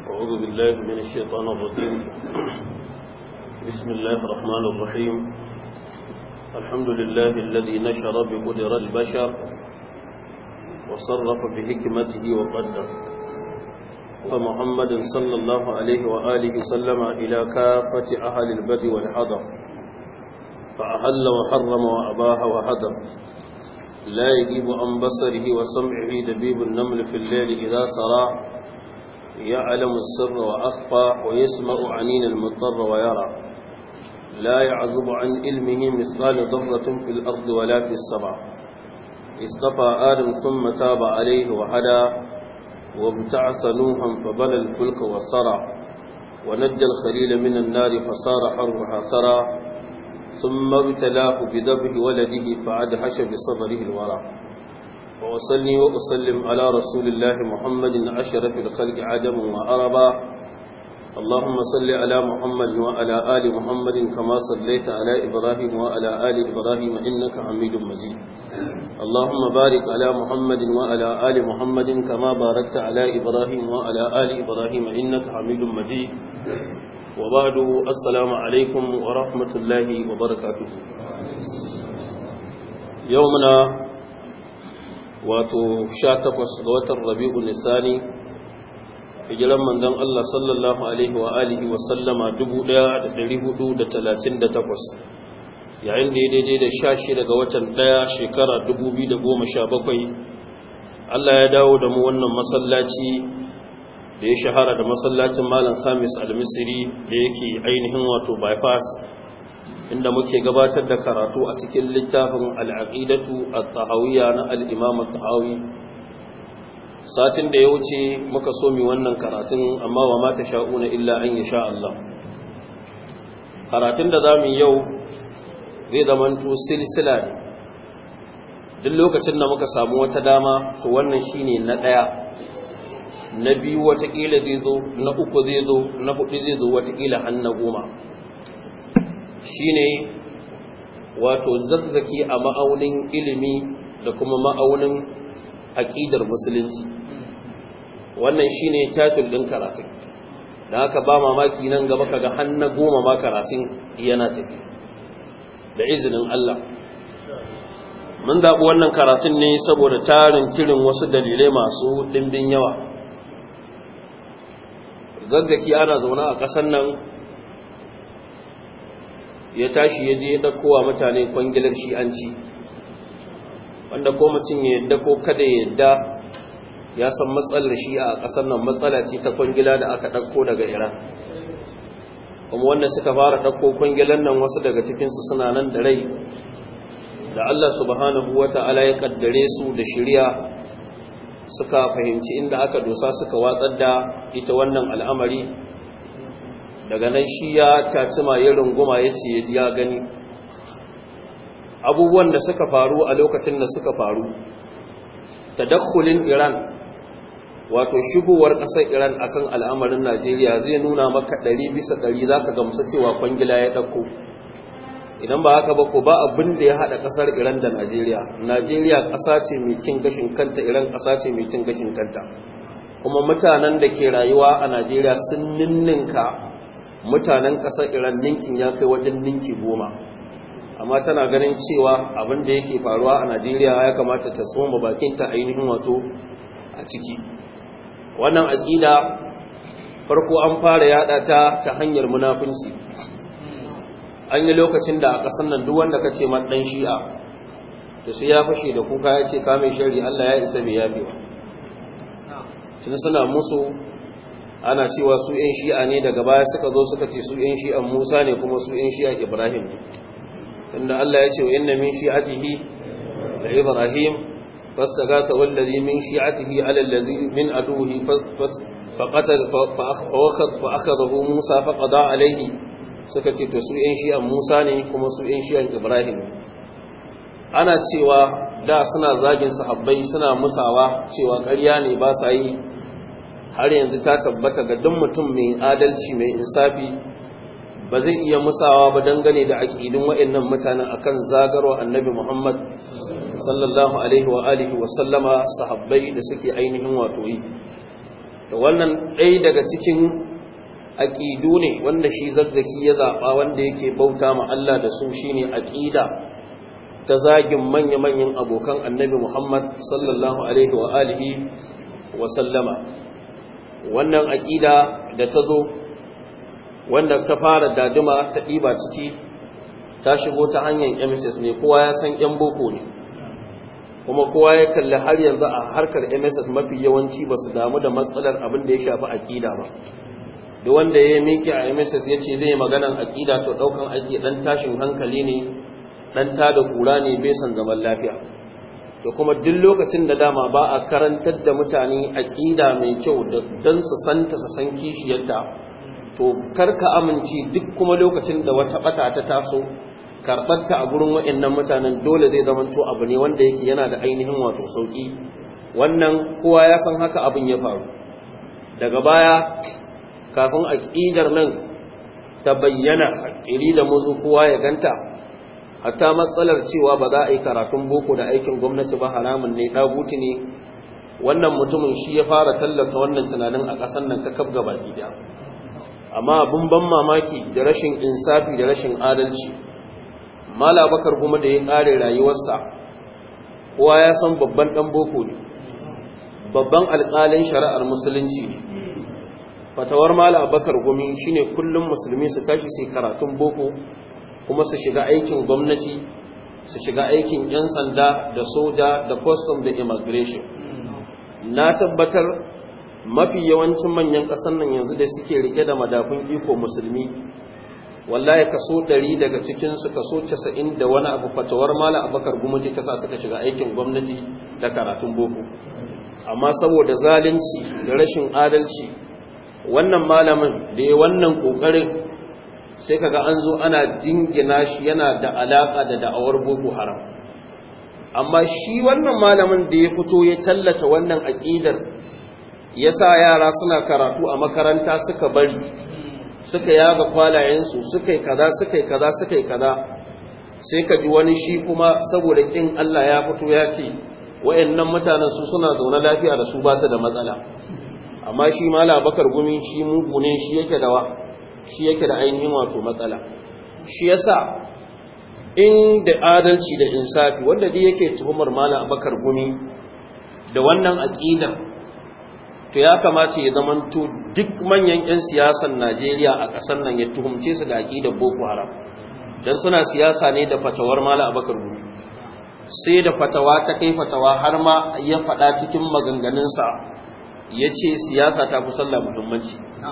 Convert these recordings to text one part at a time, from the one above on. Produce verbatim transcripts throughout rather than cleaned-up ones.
أعوذ بالله من الشيطان الرجيم. بسم الله الرحمن الرحيم. الحمد لله الذي نشر بقدر البشر وصرف بحكمته وقدر فمحمد صلى الله عليه وآله وسلم إلى كافة أهل البدء والحضر فأحل وحرم وأباح وحضر لا يجيب عن بصره وسمعه دبيب النمل في الليل إذا سرى يعلم السر وأخفى ويسمع عنين المضطر ويرى لا يعزب عن علمه مثقال ذرة في الأرض ولا في السماء اصطفى آدم ثم تاب عليه وهدى وابتعث نوحا فبنى الفلك وسرى ونجى الخليل من النار فصار حرها ثرى ثم ابتلاه بذبح ولده فأدهش بصبره الورى وأصلي وأسلم على رسول الله محمد أشرف الخلق عجم وعربا اللهم صل على محمد وعلى آل محمد كما صليت على إبراهيم وعلى آل إبراهيم إنك حميد مجيد اللهم بارك على محمد وعلى آل محمد كما باركت على إبراهيم وعلى آل إبراهيم إنك حميد مجيد وبعد السلام عليكم ورحمة الله وبركاته. يومنا wato sha takwas ga watan Rabi'u Nisani hijiran manzon Allah sallallahu alaihi wa alihi wa sallama dubu ɗaya da ɗari hudu da talatin da takwas yayin da ya daidai da sha shida ga watan ɗaya shekara dubu biyu da goma sha bakwai Allah ya dawo da mu wannan masallaci da ya shahara da masallacin Malam Khamis Al-Misri da yake ainihin wato bypass inda muke gabatar da karatu a cikin littafin al'aqidatu at-tahawiyya na al-imam at-tahawi satin da ya wuce muka so mi wannan karatun amma wa ma tasha'una illa an yasha Allah. Karatun da zamu yau zai zamanto silsila ne duk lokacin da muka samu wata dama to wannan shine na daya na biyu watakila zai zo na uku zai zo na hudu zai zo watakila har na goma shine wato zazzaki a ma'aunin ilimi da kuma ma'aunin aqidar musulunci. Wannan shine title din karatun dan haka ba mamaki nan gaba kaga har na goma ma karatun yana tafi da izinin Allah. Mun zaɓi wannan karatun ne saboda tarin kirin wasu dalilai masu dimbin yawa. Zazzaki ana zauna a ƙasar nan ya tashi ya je ya ɗauko wa mutane kwangilar shi'anci wanda ko mutum ya yadda ko kada ya yadda ya san matsalar shi'a a ƙasar nan matsala ce ta kwangila da aka ɗauko daga Iran, kuma wanda suka fara ɗauko kwangilar nan wasu daga cikinsu suna nan da rai da Allah subhanahu wa ta'ala ya ƙaddare su da shirya suka fahimci inda aka dosa suka watsar da ita wannan al'amari. Daga nan shi ya cacima ya runguma ya ce ya ji ya gani abubuwan da suka faru a lokacin da suka faru. Tadakkulin Iran wato shigowar ƙasar Iran akan al'amarin Najeriya zai nuna maka ɗari bisa ɗari za ka gamsu cewa kwangila ya ɗauko. Idan ba haka ba ko ba abin da ya haɗa ƙasar Iran da Najeriya. Najeriya ƙasa ce mai cin gashin kanta, Iran ƙasa ce mai cin gashin kanta, kuma mutanen da ke rayuwa a Najeriya sun ninninka mutanen ƙasar Iran ninkin ya kai wajen ninki goma, amma tana ganin cewa abin da yake faruwa a Najeriya ya kamata ta tsoma bakinta ainihin wato a ciki. Wannan aƙida farko an fara yada ta ta hanyar munafunci. An yi lokacin da a ƙasar nan duk wanda ka ce man ɗan shi'a da sai ya fashe da kuka ya ce kame shari Allah ya isa bai yafe ba. Tun suna musu ana cewa su ‘yan shi'a ne, daga baya suka zo suka ce su ‘yan shi'an Musa ne kuma su ‘yan shi'an Ibrahim ne. Tunda Allah ya ce wa inna min shi'atihi da Ibrahim fastaghatha wallazi min shi'atihi ala allazi min aduhi faqatal fa akhadahu Musa faqada alayhi. Suka ce to su ‘yan shi'an Musa ne kuma su ‘yan shi'an Ibrahim ne. Ana cewa da suna zagin sahabbai suna musawa cewa ƙarya ne ba sa yi, har yanzu ta tabbata ga duk mutum mai adalci mai insafi ba zai iya musawa ba dangane da aƙidin waɗannan mutanen akan zagarwa annabi Muhammad sallallahu alaihi wa alihi wa sallama sahabbai da suke ainihin wato yi. to wannan ɗaya daga cikin aƙidu ne wanda shi zazzaki ya zaɓa wanda yake bauta ma Allah da su shine aƙida ta zagin manya-manyan abokan annabi Muhammad sallallahu alaihi wa alihi wa sallama. Wannan aƙida da ta zo wanda ta fara daduma ta ɗiba ciki ta shigo ta hanyar M S S ne, kowa ya san ‘yan boko ne, kuma kowa ya kalli har yanzu a harkar M S S mafi yawanci ba su damu da matsalar abin da ya shafi aƙida ba. Duk wanda ya miƙe a M S S ya ce zai yi maganan aƙida to ɗaukan ake ɗan tashin hankali ne, ɗan tada ƙura ne bai san zaman lafiya. To kuma duk lokacin da dama ba a karantar da mutane aƙida mai kyau don su santa su san kishiyarta, to karka amince duk kuma lokacin da wata ɓata ta taso karɓarta a gurin waɗannan mutanen dole zai zamanto abu ne wanda yake yana da ainihin wato sauƙi. Wannan kowa ya san haka abin ya faru. Daga baya kafin aƙidar nan ta bayyana ƙiri da muzu kowa ya ganta, hatta matsalar cewa ba za a yi karatun boko da aikin gwamnati ba haramun ne, ɗaguti ne, wannan mutumin shi ya fara tallata wannan tunanin a ƙasar nan kakaf gaba ɗaya. Amma abin ban mamaki da rashin insafi da rashin adalci, Mala Bakar kuma da ya ƙare rayuwarsa kowa ya san babban ɗan boko ne, babban alƙalin shari'ar musulunci ne. Fatawar Mala Bakar Gumi shine kullum musulmi su tashi su karatun boko kuma su shiga aikin gwamnati, su shiga aikin 'yan sanda da soja da custom da immigration. Na tabbatar mafi yawancin manyan ƙasar nan yanzu da suke rike da madafun iko musulmi, wallahi kaso ɗari daga cikinsu kaso casa'in da wani abu fatawar Mala Bakar Gumi ta sa suka shiga aikin gwamnati da karatun boko. Amma saboda zalunci da rashin adalci, wannan malamin da ya wannan kokarin sai kaga an zo ana jingina shi yana da alaka da da'awar boko haram. Amma shi wannan malamin da ya fito ya tallata wannan aqidar yasa yara suna karatu a makaranta suka bari, suka yaga kwalayensu, suka yi kaza suka yi kaza suka yi kaza, sai ka ji wani shi kuma saboda kin Allah ya fito ya ce wayannan mutanen su suna zaune lafiya da su ba su da matsala. Amma shi Mala Bakar Gumi shi mugu ne, shi yake da shi yake da ainihin wato matsala. Shi yasa in da adalci da insafi wanda dai yake tuhumar Mala Bakar Gumi da wannan aqidar, to ya kamata ya zamanto duk manyan ƴan siyasan Najeriya a ƙasar nan ya tuhumce su da aqidar Boko Haram, dan suna siyasa ne da fatawar Mala Bakar Gumi. Sai da fatawa ta kai fatawa har ma ya faɗa cikin maganganunsa ya ce siyasa ta fi sallah muhimmanci,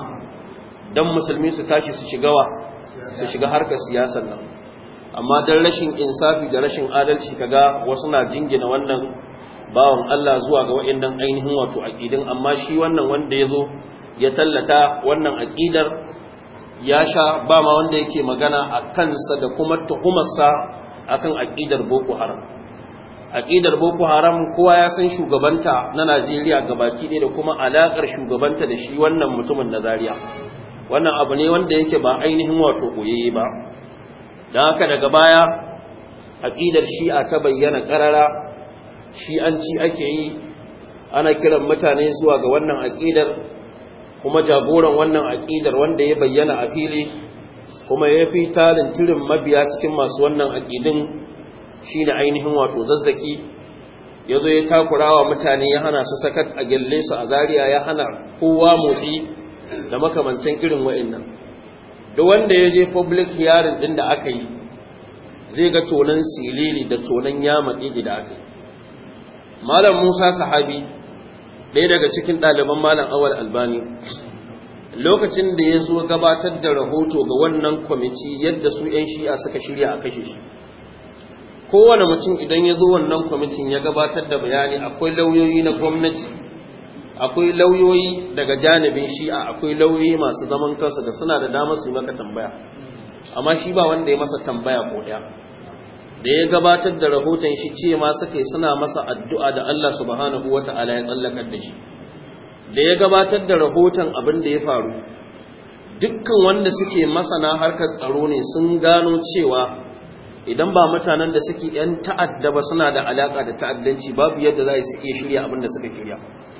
don musulmi su tashi su shiga wa su shiga harkar siyasar nan. Amma don rashin insafi da rashin adalci kaga wasu na jingina wannan bawan Allah zuwa ga waɗannan ainihin wato aqidin. Amma shi wannan wanda ya zo ya tallata wannan aqidar ya sha ba ma wanda yake magana a kansa da kuma tuhumarsa akan aqidar Boko Haram. Aqidar Boko Haram kowa ya san shugabanta na Najeriya gabaki ɗaya da kuma alakar shugabanta da shi wannan mutumin na Zaria. Wannan abu ne wanda yake ba ainihin wato koyayye ba. Dan haka daga baya aqidar Shi'a ta bayyana karara, Shi'anci ake yi, ana kiran mutane zuwa ga wannan aqidar, kuma jagoran wannan aqidar wanda ya bayyana a fili kuma ya fi tarin tirin mabiya cikin masu wannan aqidin shi ne ainihin wato zazzaki. Ya zo ya takurawa mutane, ya hana su sakat a gyalle su a Zaria, ya hana kowa motsi da makamantan irin wa'annan. Duk wanda ya je public hearing din da aka yi zai ga tonan silili da tonan yamaɗi da aka yi. Malam Musa Sahabi, ɗaya daga cikin ɗaliban Malam Awal Albani, lokacin da ya zo gabatar da rahoto ga wannan kwamiti yadda su 'yan Shi'a suka shirya a kashe shi, kowane mutum idan ya zo wannan kwamitin ya gabatar da bayani, akwai lauyoyi na gwamnati, akwai lauyoyi daga janibin Shi'a, akwai lauyoyi masu zaman kansu da suna da damar su yi maka tambaya. Amma shi ba wanda ya masa tambaya ko ɗaya. Da ya gabatar da rahoton shi ce ma suka yi suna masa addu'a da Allah subhanahu wata'ala ya tsallakar da shi. Da ya gabatar da rahoton abin da ya faru, dukkan wanda suke masana harkar tsaro ne sun gano cewa idan ba mutanen da suke ‘yan ta'adda ba suna da alaƙa da ta'addanci, babu yadda za su iya shirya abin da suka shirya.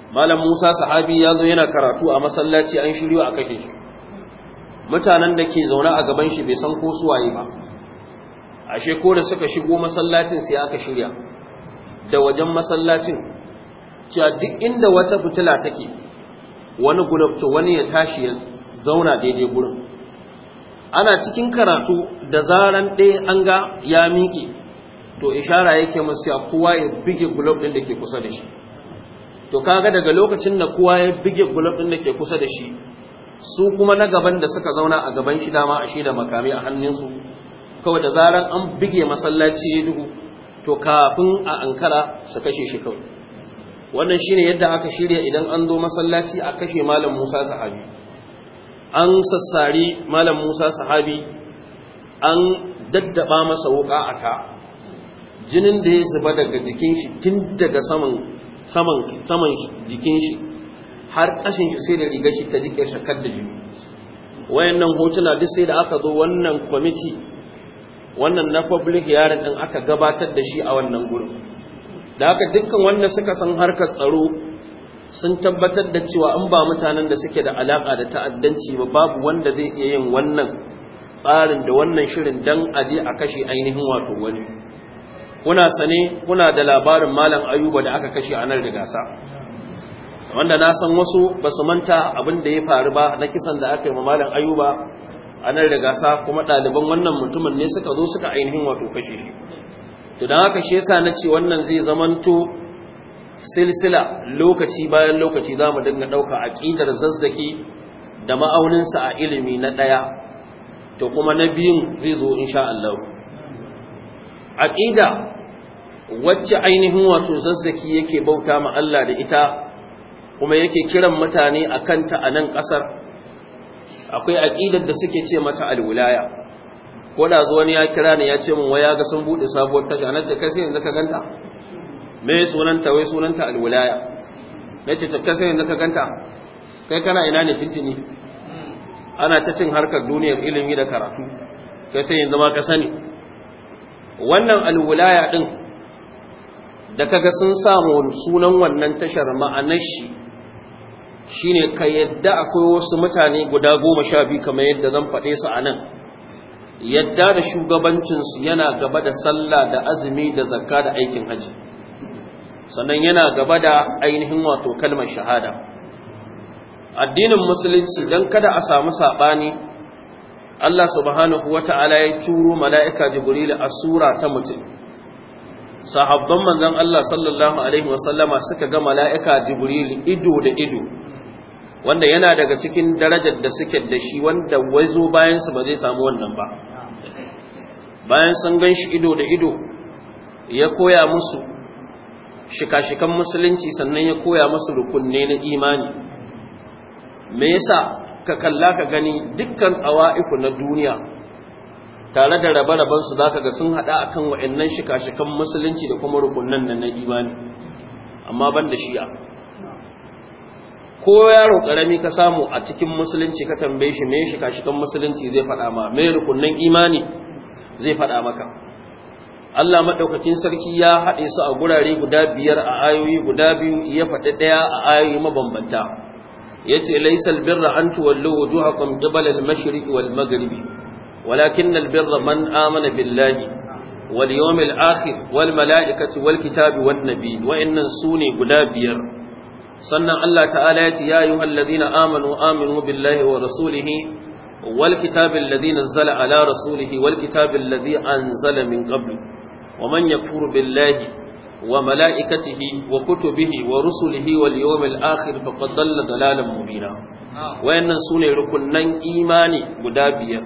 malam Musa sahabi ya zo yana karatu a masallaci an shiryo a kashe shi mutanen da ke zaune a gaban shi bai san ko suwaye ba ashe ko da suka shigo masallacin sai aka shirya da wajen masallacin cewa duk inda wata fitila take wani gulabto wani ya tashi ya zauna daidai gurin ana cikin karatu da zaran ɗaya an ga ya miƙe to ishara yake masu ya kowa ya bige gulab ɗin da ke kusa da shi to kaga daga lokacin da kowa ya bige gulab ɗin da ke kusa da shi su kuma na gaban da suka zauna a gaban shi dama a shi da makami a hannunsu kawai da zaran an bige masallaci ya duhu to kafin a ankara su kashe shi kawai wannan shine yadda aka shirya idan an zo masallaci a kashe malam Musa sahabi an sassari malam Musa sahabi an daddaba masa wuka aka jinin da ya zuba daga jikin shi tun daga saman saman saman jikin shi har kashin shi sai da rigar shi ta jike shakar da jini wayannan hotuna duk sai da aka zo wannan committee wannan na public hearing din aka gabatar da shi a wannan gurin da haka dukkan wanda suka san harkar tsaro sun tabbatar da cewa an ba mutanen da suke da alaka da ta'addanci ba babu wanda zai iya yin wannan tsarin da wannan shirin dan aje a kashe ainihin wato wani kuna sane kuna da labarin malam Ayuba da aka kashe a nan da gasa wanda na san wasu ba su manta abin da ya faru ba na kisan da aka yi ma malam Ayuba a nan da gasa kuma ɗaliban wannan mutumin ne suka zo suka ainihin wato kashe shi to don haka shi yasa na ce wannan zai zamanto silsila lokaci bayan lokaci za mu dinga ɗauka aƙidar zazzaki da ma'auninsa a ilimi na ɗaya to kuma na biyun zai zo insha Allah aƙida wacce ainihin wato zazzaki yake bauta ma Allah da ita kuma yake kiran mutane a kanta a nan ƙasar akwai aƙidar da suke ce mata alwilaya ko da zuwa ya kira ni ya ce min waya ga sun buɗe sabuwar tasha na ce kai sai yanzu ka ganta me sunanta wai sunanta alwilaya na ce ta kai sai yanzu ka ganta kai kana ina ne tintini ana ta cin harkar duniyar ilimi da karatu kai sai yanzu ma ka sani wannan alwilaya din da kaga sun samu sunan wannan tashar ma'anar shi shine ka yadda akwai wasu mutane guda goma sha biyu kamar yadda zan faɗe su a nan yadda da shugabancinsu yana gaba da sallah da azumi da zakka da aikin haji sannan yana gaba da ainihin wato kalmar shahada addinin musulunci don kada a samu saɓani Allah subhanahu wata'ala ya turo mala'ika Jibril a sura ta mutum sahabban manzon Allah sallallahu alaihi wasallama suka ga mala'ika Jibril ido da ido wanda yana daga cikin darajar da suke da shi wanda wazo bayan su ba zai samu wannan ba bayan sun gan shi ido da ido ya koya musu shika-shikan musulunci sannan ya koya musu rukunne na imani me yasa ka kalla ka gani dukkan tsawa'ifu na duniya tare da rabe-raben su zaka ga sun hada akan wa'annan shika-shikan musulunci da kuma rukunnan nan na imani amma ban da shi'a ko yaro karami ka samu a cikin musulunci ka tambaye shi me shika-shikan musulunci zai faɗa ma me rukunnan imani zai faɗa maka Allah madaukakin sarki ya haɗe su a gurare guda biyar a ayoyi guda biyu ya faɗi ɗaya a ayoyi mabambanta yace laysal birra an tuwallu wujuhakum qibala al-mashriqi wal maghribi walakin al-birra man amana billahi wal yawmil akhir wal malaikati wal kitabi wan nabiy wa innan sune guda biyar sannan Allah ta'ala yace ya ayyuhalladhina amanu aminu billahi wa rasulihi wal kitabi alladhi nazzala ala rasulihi wal kitabi alladhi anzala min qablu wa man yakfur billahi وملائكته وكتبه ورسله واليوم الآخر فقد ضل ضلالا مبينا wayannan sune rukunnan imani guda biyar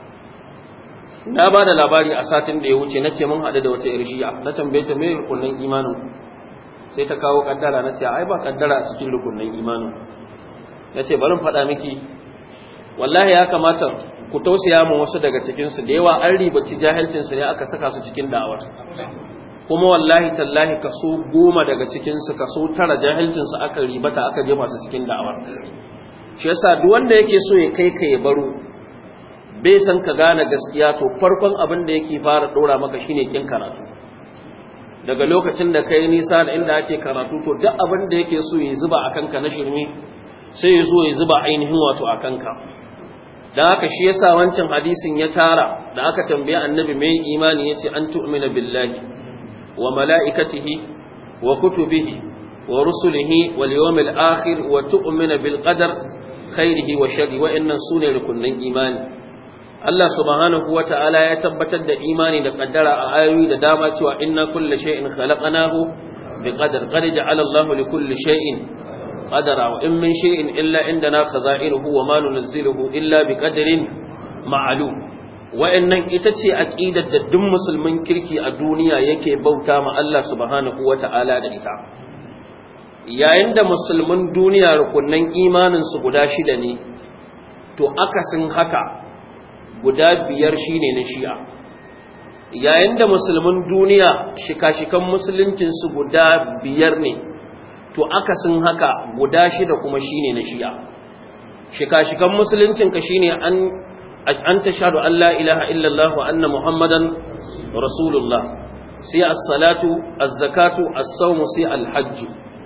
na bada labari a satin da ya wuce nace mun hada da wata irshiya na tambaye ta me rukunnan imanin sai ta kawo kaddara nace ai ba kaddara a cikin rukunnan imanin nace bari in fada miki wallahi ya kamata ku tausaya mu wasu daga cikin su da yawa an ribaci jahilcin su ne aka saka su cikin da'awar kuma wallahi tallahi kaso goma daga cikinsu kaso tara jahilcinsu aka ribata aka jefa su cikin da'awar shi yasa duk wanda yake so ya kai ka ya baro bai san ka gane gaskiya to farkon abin da yake fara dora maka shine kin karatu daga lokacin da kai nisa da inda ake karatu to duk abin da yake so ya zuba a kanka na shirme sai ya zo ya zuba ainihin wato a kanka da haka shi yasa wancan hadisin ya tara da aka tambaye annabi mai imani yace an tu'mina billahi wa mala'ikatihi wa kutubihi wa rusulihi wal yawmil akhir wa tu'mina bil qadar khairihi wa sharri wa innan sune rukunin imani Allah subhanahu wa ta'ala ya tabbatar da imani da kaddara a ayoyi da dama cewa inna kulla shay'in khalaqnahu biqadar qad ja'ala Allahu li kulli shay'in qadara wa in min shay'in illa indana khaza'iruhu wa ma nunzilu illa biqadarin ma'lum wa'annan ita ce aqidar da duk musulmin kirki a duniya yake bauta ma Allah subhanahu wa ta'ala da ita yayin da musulmin duniya rukunnan imanin su guda shida ne to akasin haka guda biyar shine na shi'a yayin da musulmin duniya shika-shikan musuluncinsu guda biyar ne to akasin haka guda shida kuma shine na shi'a shika-shikan musuluncinka shine an an tashhadu an la ilaha illallah wa anna muhammadan rasulullah sai as-salatu az-zakatu as-sawmu sai al-hajj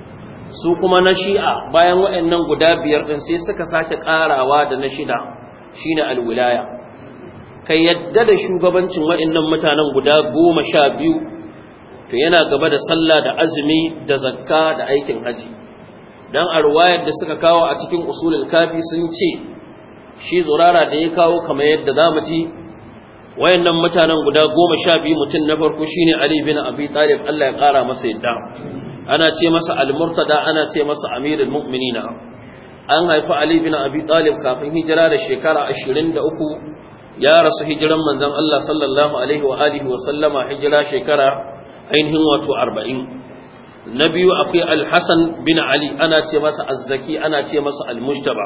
su kuma na shi'a bayan waɗannan guda biyar din sai suka sake karawa da na shida shine al-wilaya kai yadda da shugabancin waɗannan mutanen guda goma sha biyu to yana gaba da sallah da azumi da zakka da aikin haji dan a ruwayar da suka kawo a cikin usulul kafi sun ce shi zurara da ya kawo kamar yadda zamu ji wayannan mutanen guda goma sha biyu mutum na farko shine Ali bin Abi Talib Allah ya kara masa yadda ana ce masa al-murtada ana ce masa amirul mu'minina an haifi Ali bin Abi Talib kafin hijira da shekara ashirin da uku ya rasu hijiran manzon Allah sallallahu alaihi wa alihi wa sallama hijira shekara ainihin wato arba'in na biyu akwai al-Hasan bin Ali ana ce masa az-Zaki ana ce masa al-Mujtaba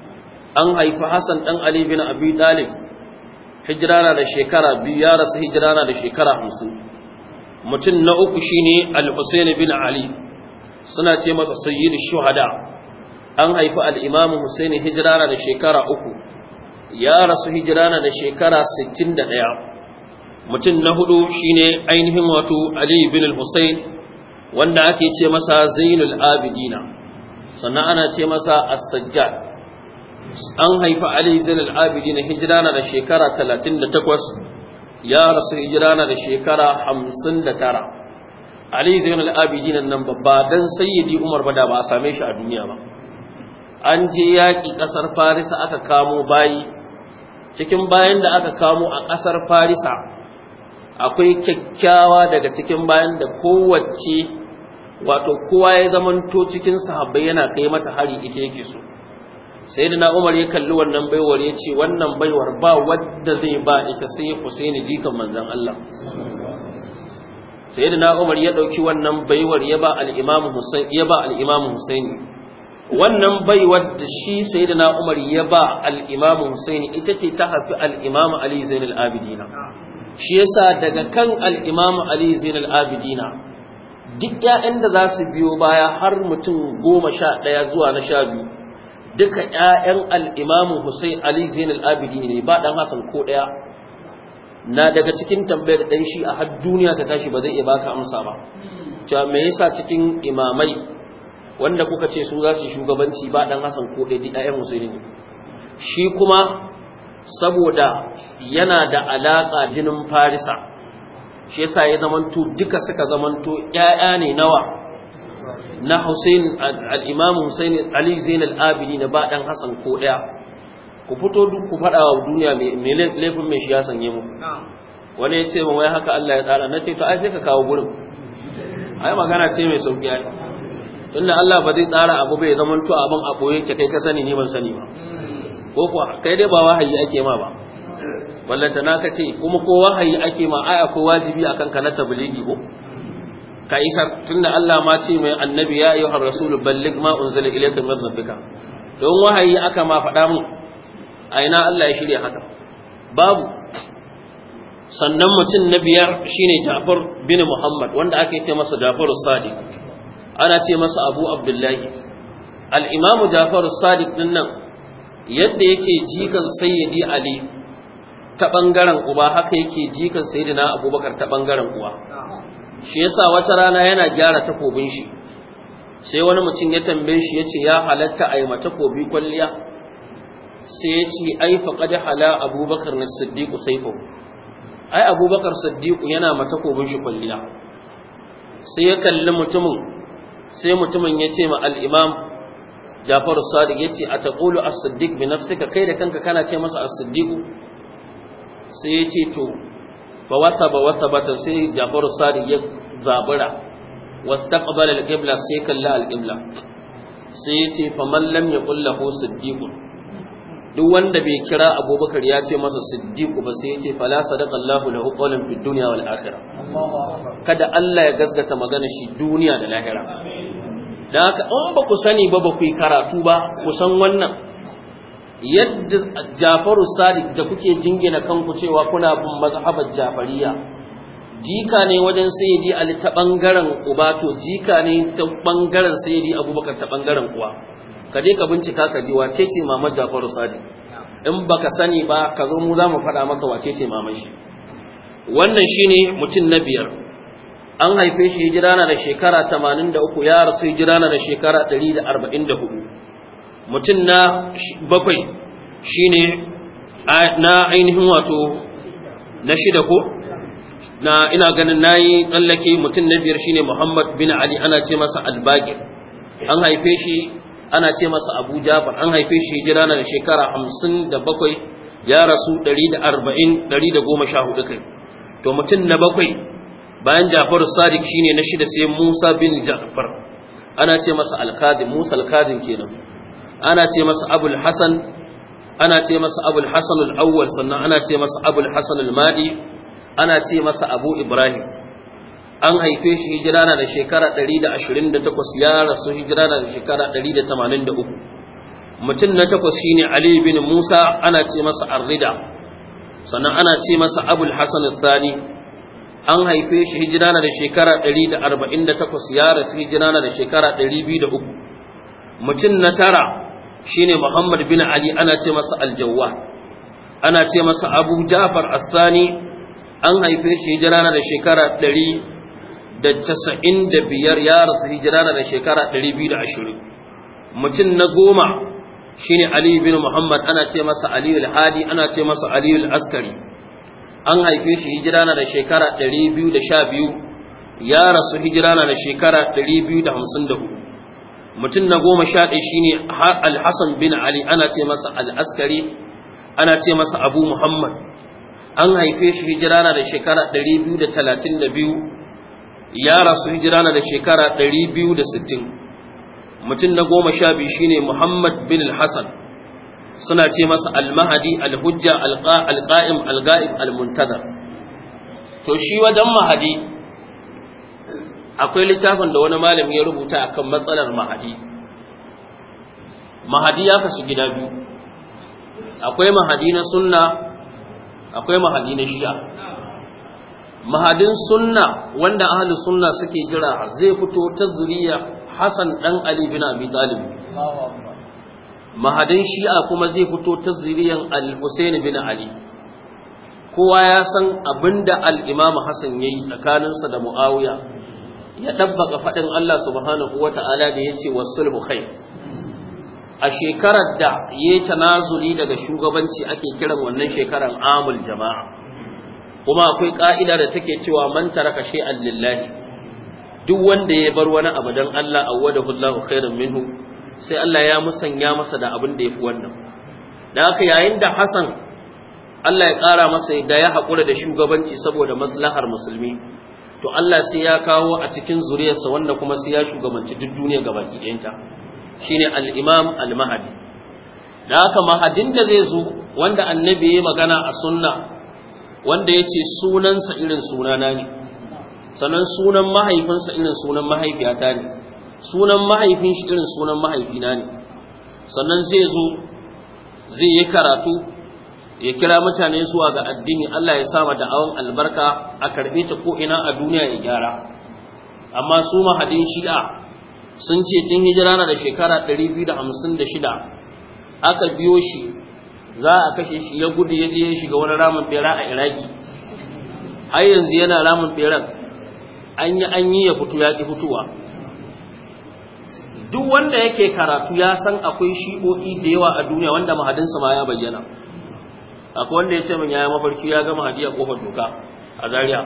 an haifi Hasan dan Ali bin Abi Talib hijira na da shekara biyu ya rasu hijira na da shekara hamsin mutum na uku shine al-Husayn bin Ali suna ce masa sayyidu shuhada an haifi al-Imam Husayn hijira na da shekara uku ya rasu hijira na da shekara sittin da ɗaya mutum na hudu shine ainihin wato Ali bin al-Husayn wanda ake ce masa Zainul Abidina sannan ana ce masa As-Sajjad an haifa Ali Zainul Abidina hijira na da shekara talatin da takwas ya rasu hijira na da shekara hamsin da tara Ali Zainul Abidina nan babba dan Sayyidi Umar bada ba a same shi a duniya ba an je yaƙi ƙasar Farisa aka kamo bayi cikin bayan da aka kamo a ƙasar Farisa akwai kyakkyawa daga cikin bayan da kowace wato kowa ya zamanto cikin sahabbai yana kai mata hari ita yake so sayyidina Umar ya kalli wannan baiwar ya ce wannan baiwar ba wadda zai ba ita sai Husaini jikan manzon Allah sayyidina Umar ya dauki wannan baiwar ya ba al-Imam Husain ya ba al-Imam Husaini wannan baiwar da shi sayyidina Umar ya ba al-Imam Husaini ita ce ta hafi al-Imam Ali Zainul Abidin shi yasa daga kan al-Imam Ali Zainul Abidin duk ƴaƴan da za su biyo baya har mutum goma sha ɗaya zuwa na sha biyu duka ƴaƴan al-Imam Husain Ali Zainul Abidin ne ba dan Hassan ko ɗaya na daga cikin tambayar dan shi a har duniya ta tashi ba zai iya baka amsa ba cewa me yasa cikin imamai wanda kuka ce su za su shugabanci ba dan Hassan ko ɗaya duk ƴaƴan Husaini ne shi kuma saboda yana da alaka jinin Farisa shi yasa ya zamanto duka suka zamanto ƴaƴa ne nawa na Hussein al-Imam Hussein Ali Zainul Abidin ba dan Hassan ko ɗaya ku fito duk ku faɗa wa duniya me laifin me shi ya sanye mu wani ya ce min wai haka Allah ya tsara nace to ai sai ka kawo gurin ai magana ce mai sauki ai tunda Allah ba zai tsara abu bai zaman to abin a boye ke kai ka sani ni ban sani ba ko kuwa kai dai ba wahayi ake ma ba wallanta na kace kuma ko wahayi ake ma ai akwai wajibi akan ka na tablighi ko ka isar tunda Allah ma ce mai annabi ya ayyuhar rasul balligh ma unzila ilayka min rabbika don wahayi aka ma faɗa mu a ina Allah ya shirya haka babu sannan mutum na biyar shine Ja'far bin Muhammad wanda ake ce masa Ja'farus Sadiq ana ce masa Abu Abdullahi al-Imam Ja'farus Sadiq din nan yadda yake jikan Sayyidi Ali ta bangaren uba haka yake jikan Sayyidina Abubakar ta bangaren uwa shi yasa wata rana yana gyara takobin shi sai wani mutum ya tambaye shi yace ya halatta a yi ma takobi kwalliya sai ya ce ai faqad hala abubakar as-siddiq sayfu ai abubakar siddiq yana ma takobin shi kwalliya sai ya kalli mutumin sai mutumin ya ce ma al-imam Jafar as-Sadiq yace ataqulu as-siddiq bi nafsika kai da kanka kana ce masa as-siddiq sai yace to fa wasaba wasabata sai Jafar as-Sadiq ya zabura wastaqbala al-qibla sai kalla al-qibla sai yace fa man lam yaqul lahu siddiq duk wanda bai kira Abubakar ya ce masa siddiq ba sai yace fala sadaqa Allahu lahu qawlan fid dunya wal akhirah kada Allah ya gaskata magana shi duniya da lahira da haka in ba ku sani ba ba ku yi karatu ba ku san wannan yadda Jafaru Sadiq da kuke jingina kanku cewa kuna bin mazhabar Jafariya jika ne wajen Sayyidi Ali ta bangaren uba to jika ne ta bangaren Sayyidi Abubakar ta bangaren uwa ka je ka bincika ka ji wace ce mamar Jafaru Sadiq in baka sani ba ka zo mu za mu faɗa maka wace ce mamar shi wannan shine mutum na biyar an haife shi hijira na da shekara tamanin da uku ya rasu hijira na da shekara ɗari da arba'in da hudu mutum na bakwai shine na ainihin wato na shida ko na ina ganin nayi tsallake mutum na biyar shine Muhammad bin Ali ana ce masa Al-Baqir an haife shi ana ce masa Abu Jafar an haife shi hijira na da shekara hamsin da bakwai ya rasu ɗari da arba'in ɗari da goma sha hudu kai to mutum na bakwai bayan Ja'far Sadiq shine na shida sai Musa bin Ja'far ana ce masa Al-Qadim Musa Al-Qadim kenan ana ce masa Abul Hasan ana ce masa Abul Hasan al-Awwal sannan ana ce masa Abul Hasan al-Madi ana ce masa Abu Ibrahim an haife shi hijira na da shekara ɗari da ashirin da takwas ya rasu hijira na da shekara ɗari da tamanin da uku mutum na takwas shine Ali bin Musa ana ce masa Ar-Rida sannan ana ce masa Abul Hasan al-Thani an haife shi hijira na da shekara ɗari da arba'in da takwas ya rasu hijira na da shekara ɗari biyu da uku mutum na tara shine Muhammad bin Ali ana ce masa Al-Jawwa ana ce masa Abu Ja'far As-Sani an haife shi hijira na da shekara ɗari da casa'in da biyar ya rasu hijira na da shekara ɗari biyu da ashirin mutum na goma shine Ali bin Muhammad ana ce masa Ali al-Hadi ana ce masa Ali al-Askari an haife shi hijira na da shekara ɗari biyu da sha biyu ya rasu hijira na da shekara ɗari biyu da hamsin da hudu mutum na goma sha ɗaya shine Al-Hasan bin Ali ana ce masa Al-Askari ana ce masa Abu Muhammad an haife shi hijira na da shekara ɗari biyu da talatin da biyu ya rasu hijira na da shekara ɗari biyu da sittin mutum na goma sha biyu shine Muhammad bin Al-Hasan suna ce masa al-mahadi al-hujja al-qa'im al-ga'ib al-muntazar to shi wajen mahadi akwai littafin da wani malami ya rubuta akan matsalar mahadi mahadi ya kasu gida biyu akwai mahadi na sunna akwai mahadi na shi'a mahadin sunna wanda ahlus sunna suke jira zai fito ta zuriya Hassan dan Ali bin Abi Talib mahadin shi'a kuma zai fito ta zuriyan al-Husayn bin Ali kowa ya san abinda al-Imam Hassan yayi tsakaninsa da Muawiya ya dabbaka fadin Allah subhanahu wata'ala da yace was-sulhu khair a shekarar da yayi tanazuli daga shugabanci ake kiran wannan shekaran amul jama'a kuma akwai ka'ida da take cewa man taraka shay'an lillahi duk wanda ya bar wani abu dan Allah awwadahu Allahu khairan minhu sai Allah ya musanya masa da abin da yafi wannan da haka yayin da Hassan Allah ya ƙara masa da ya haƙura da shugabanci saboda maslahar musulmi to Allah sai ya kawo a cikin zuriyarsa wanda kuma sai ya shugabanci duk duniya gabaki ɗayanta shine al-Imam al-Mahdi da haka mahadin da zai zo wanda annabi ya magana a sunna wanda yace sunansa irin sunana ne sannan sunan mahaifinsa irin sunan mahaifiyata ne sunan mahaifin shi irin sunan mahaifina ne sannan zai zo zai yi karatu ya kira mutane zuwa ga addini Allah ya sama da awon albarka a karbe ta ko ina a duniya ya gyara amma su mahadin shi'a sun ce tun hijira na da shekara ɗari biyu da hamsin da shida aka biyo shi za a kashe shi ya gudu ya je ya shiga wani ramin bera a Iraki har yanzu yana ramin beran an yi an yi ya fito ya ki fitowa. Duk wanda yake karatu ya san akwai shi'o'i da yawa a duniya wanda mahadinsa ma ya bayyana. Akwai wanda ya ce min yaya mafarki ya ga mahadi a kofar doka a Zaria.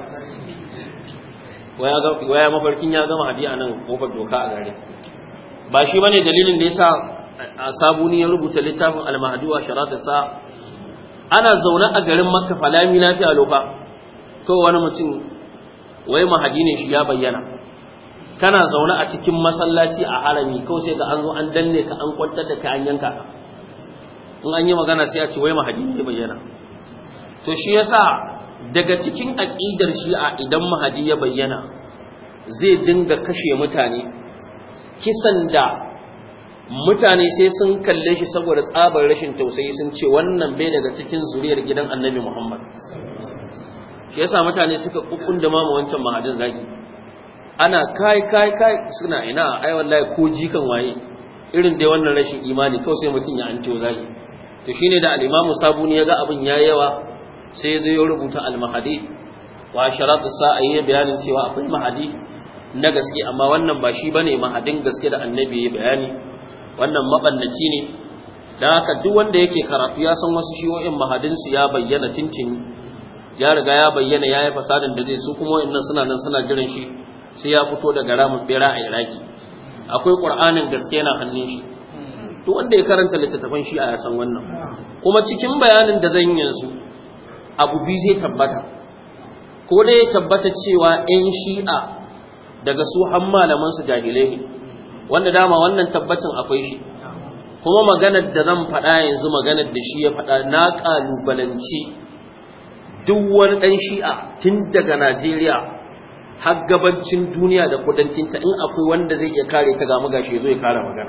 Waya mafarkin ya ga mahadi a nan kofar doka a Zaria. Ba shi bane dalilin da yasa a Sabuni ya rubuta littafin Al-Mahdi wa Sharatus-Sa. Ana zaune a garin Makka falami lafiya lofa. Ko wani mutum wai mahadi ne shi ya bayyana. Kana zaune a cikin masallaci a harami kawai sai ga an zo an danne ka an kwantar da kai an yanka ka. In an yi magana sai a ce wai mahadi ne bayyana. To shi yasa daga cikin aqidar Shi'a idan mahadi ya bayyana zai dinga kashe mutane kisan da mutane sai sun kalle shi saboda tsabar rashin tausayi sun ce wannan bai daga cikin zuriyar gidan Annabi Muhammad. Shi yasa mutane suka kukkunda ma wancan mahadin zaki. Ana kai kai kai suna ina ai wallahi ko jikan waye irin dai wannan rashin imani kawai sai mutun ya anto zaki. To shine da al-Imam Sabuni yaga abin yayi yawa sai zai rubuta al-Mahdi wa Sharatus-Sa ayi bayanin cewa akwai mahadi na gaske amma wannan ba shi bane mahadin gaske da Annabi ya bayani. Wannan mabannaci ne dan haka duk wanda yake karatu ya san wasu shi'o'in mahadin su ya bayyana tintin ya riga ya bayyana yayi fasadin da zai su kuma wayannan suna nan suna jiran shi sai ya fito daga ramin bera a Iraki. Akwai Qur'anin gaske na hannun shi duk wanda ya karanta littattafan Shi'a ya san wannan. Kuma cikin bayanin da zan yanzu abu bi zai tabbata ko dai ya tabbata cewa ɗan Shi'a daga su har malaman su jahilai ne wanda dama wannan tabbacin akwai shi. Kuma maganar da zan faɗa yanzu maganar da shi ya faɗa na kalubalanci duk wani ɗan Shi'a tun daga Najeriya har gabancin duniya da kudancinta in akwai wanda zai iya kare ta ga magashi zo ya kare magana.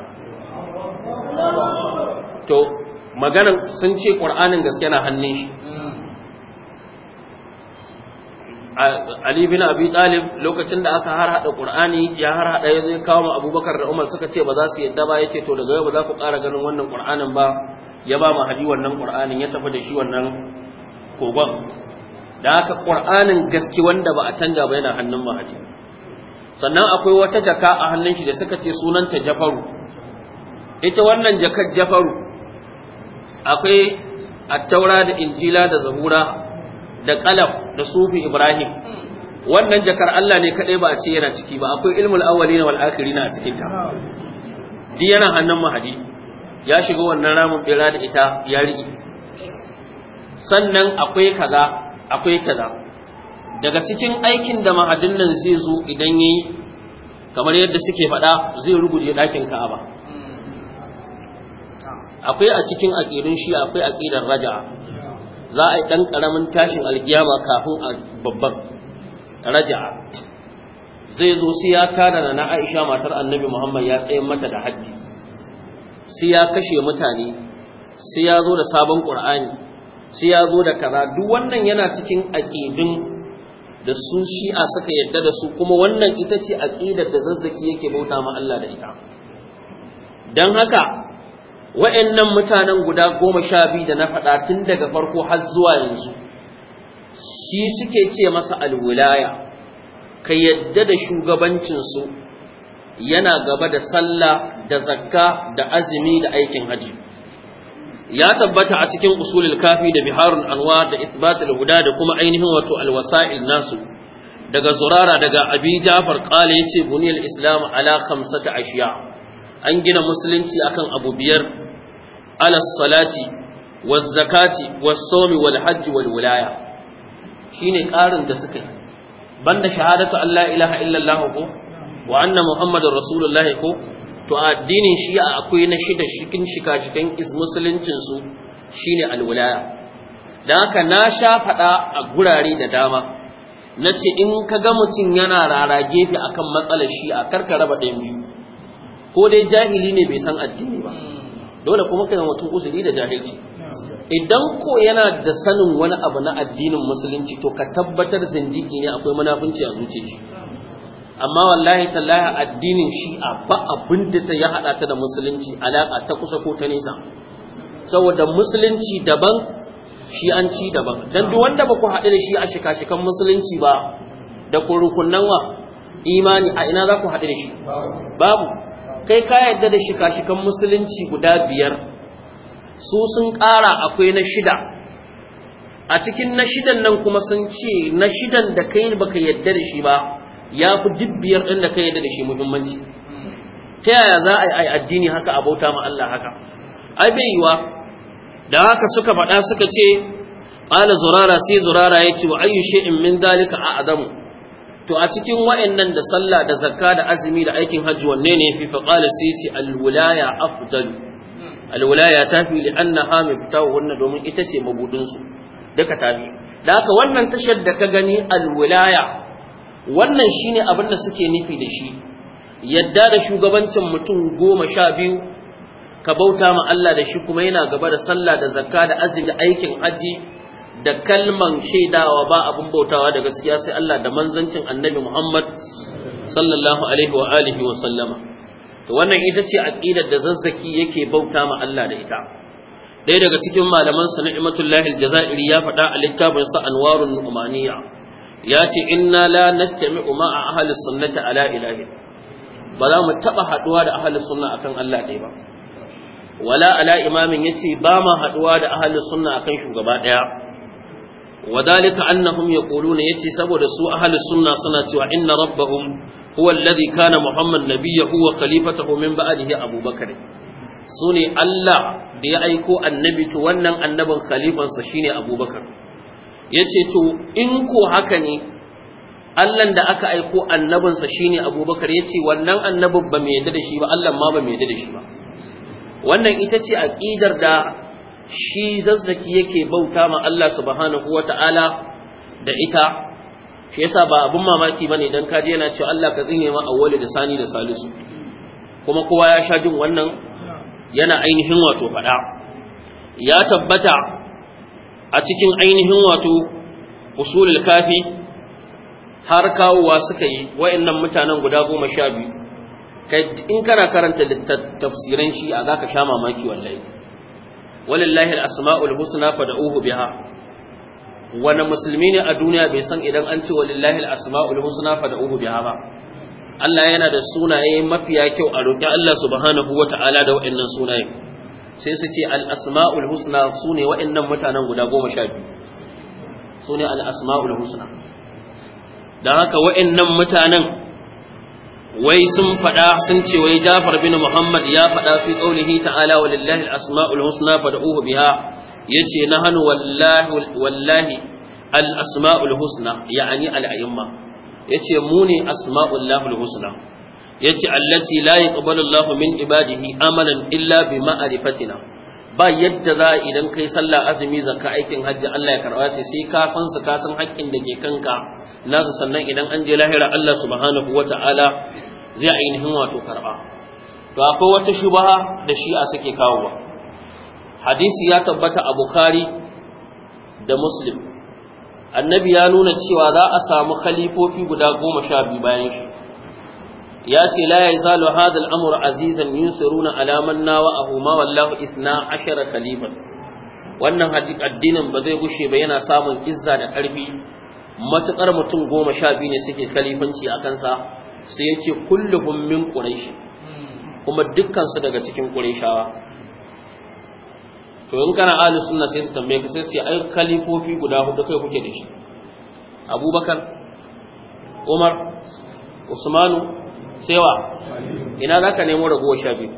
To maganan sun ce Qur'anin gaske na hannun shi. Ali bin Abi Talib lokacin da aka har hada Qur'ani ya har hada ya zai kawo Abubakar da Umar suka ce ba za su yadda ba yace to daga yau ba za ku ƙara ganin wannan Qur'anin ba ya ba Mahdi wannan Qur'anin ya tafi da shi wannan kogon. Da haka Qur'anin gaske wanda ba a canja ba yana hannun Mahdi. Sannan akwai wata jaka a hannun shi da suka ce sunanta Jafaru. Ita wannan jakar Jafaru akwai At-Taura da Injila da Zabura da Qalam da Sufi Ibrahim. Wannan jakar Allah ne kadai ba a ce yana ciki ba, akwai ilmul awwalin wal akhirin a cikin ta. Di yana hannun Mahdi. Ya shiga wannan ramin bera da ita ya riƙe. Sannan akwai kaza akwai kaza daga cikin aikin da mahadin nan zai zo idan yayi kamar yadda suke faɗa zai ruguje ɗakin Ka'aba. Akwai a cikin aqidun shi akwai aqidar raja'a za a yi dan karamin tashin alkiyama kafin a babban raja'a zai zo sai ya tada na Aisha matar Annabi Muhammad ya tsaye mata da haddi sai ya kashe mutane sai ya zo da sabon Qur'ani sai ya zo da kaza duk wannan yana cikin aqidun da su Shi'a suka yadda da su kuma wannan ita ce aqidar da Zazzaki yake bauta ma Allah da ita. Dan haka wa'annan mutanen guda goma sha biyu da na faɗa tun daga farko har zuwa yanzu shi suke ce masa alwilaya ka yadda da shugabancin su yana gaba da sallah da zakka da azumi da aikin haji. Ya tabbata a cikin usulul kafi da biharul anwar da isbatul huda da kuma ainihin wato alwasail nasu daga zurara daga abi jafar qala yace buniyal islam ala khamsati ashiya an gina musulunci akan abu biyar ala salati waz zakati was sawmi wal hajj wal wilaya shine karin da suka yi banda shahadatu alla ilaha illallah ko wa anna muhammadar rasulullahi ko to addinin shi'a akwai na shida shikin shika-shikan musuluncin su shine alwilaya. Dan haka na sha fada a gurare da dama nace in kaga mutun yana rara gefe akan matsalar shi'a karka raba ɗayan biyu ko dai jahili ne bai san addini ba dole kuma kai mutum uzuri da jahilci idan ko yana da sanin wani abu na addinin musulunci to ka tabbatar zindiki ne akwai munafunci a zuciyar shi. Amma wallahi tallahi addinin shi'a ba abin da ta ya hada ta da musulunci alaka ta kusa ko ta nisa saboda musulunci daban shi'anci daban dan duk wanda ba ku haɗu da shi a shika-shikan musulunci ba da kurukunnan wa imani a ina za ku haɗu da shi babu kai ka yadda da shika-shikan musulunci guda biyar su sun ƙara akwai na shida a cikin na shidan nan kuma sun ce na shidan da kai baka yadda da shi ba ya fi dubbiyar ɗin da kai yadda da shi muhimmanci ta yaya za a yi addini haka a bauta ma Allah haka ai bai yiwa da haka suka faɗa suka ce qala zurara sai zurara ya ce wa ayyu shay'in min dalika a'zamu to a cikin wa'annan da sallah da zakka da azumi da aikin hajji wanne ne fi fa qala sai ce al-wilaya afdal al-wilaya tafi li annaha miftahu wannan domin ita ce mabudin su duka tafi da haka wannan tashar da ka gani al-wilaya wannan shine abin da suke nufi da shi yadda da shugabancin mutum goma sha biyu ka bauta ma Allah da shi kuma yana gaba da sallah da zakka da azumi da aikin haji da kalman shaidawa ba abin bautawa da gaskiya sai Allah da manzancin Annabi Muhammad sallallahu alaihi wa alihi wa sallama to wannan ita ce aqidar da zazzaki yake bauta ma Allah da ita ɗaya daga cikin malaman sa Ni'matullahi al-Jazairi ya faɗa a littafin sa Anwarun Nu'maniyya ya ce inna la nastami'u ma'a ahli sunnati ala ilahi ba za mu taba haduwa da ahli sunna akan Allah ɗaya ba wala ala imamin yace ba ma haduwa da ahli sunna akan shugaba ɗaya wadalika annahum yaquluna yace saboda su ahli sunna suna cewa inna rabbahum huwa alladhi kana muhammad nabiyyu wa khalifatuhu min ba'dihi abubakar sune Allah da ya aiko annabi to wannan annabin khalifansa shine abubakar yace to in ko haka ne Allah da aka aiko annabinsa shine abubakar yace wannan annabin ba mai yadda da shi ba Allah ma ba mai yadda da shi ba wannan ita ce aqidar da shi zazzaki yake bauta ma Allah subhanahu wata'ala da ita shi yasa ba abun mamaki bane dan kaji yana cewa Allah ka tsine ma awwali da sani da salisu kuma kowa ya sha jin wannan yana ainihin wato fada ya tabbata a cikin ainihin wato usulul kafi har kawowa suka yi wayannan mutanen guda goma sha biyu kai in kana karanta tafsiran shi a zaka sha mamaki wallahi walillahi al-asma'ul husna fad'uhu biha wani musulmi ne a duniya bai san idan an ce walillahi al-asma'ul husna fad'uhu biha ba Allah yana da sunaye mafiya kyau a roƙi Allah subhanahu wata'ala da waɗannan sunaye sai su ce al-asma'ul husna sune waɗannan mutanen guda goma sha biyu sune al-asma'ul husna dan haka waɗannan mutanen wai sun faɗa sun ce wai Jafar bin Muhammad ya faɗa fi qaulihi ta'ala walillahi al-asma'ul husna fad'uhu biha yace nahnu wallahi wallahi al-asma'ul husna yani al-a'imma yace mu ne asma'ullahi al-husna yace allati la yaqbalu Allahu min ibadihi amalan illa bi ma'rifatina ba yadda za idan kai sallah azumi zakka aikin hajji Allah ya karba ce sai ka san su ka san haƙƙin da ke kanka nasu sannan idan an je lahira Allah subhanahu wata'ala zai ainihin wato karba to akwai wata shubaha da shi'a suke kawowa hadisi ya tabbata a Bukhari da Muslim annabi ya nuna cewa za a samu khalifofi guda goma sha biyu bayan shi ya ce la yazalu hadha al-amr azizan yusiruna ala man nawa'ahu ma wallahu isna ashara khalifan wannan addinin ba zai gushe ba yana samun izza da ƙarfi matukar mutum goma sha biyu ne suke khalifanci a kansa sai yace kulluhum min quraish kuma dukkan su daga cikin qurayshawa to in kana ahlus sunna sai su tambaye ka sai su ce ai khalifofi guda hudu kai kuke da shi Abubakar Umar Usmanu sewa ina zaka nemo ragowar sha biyu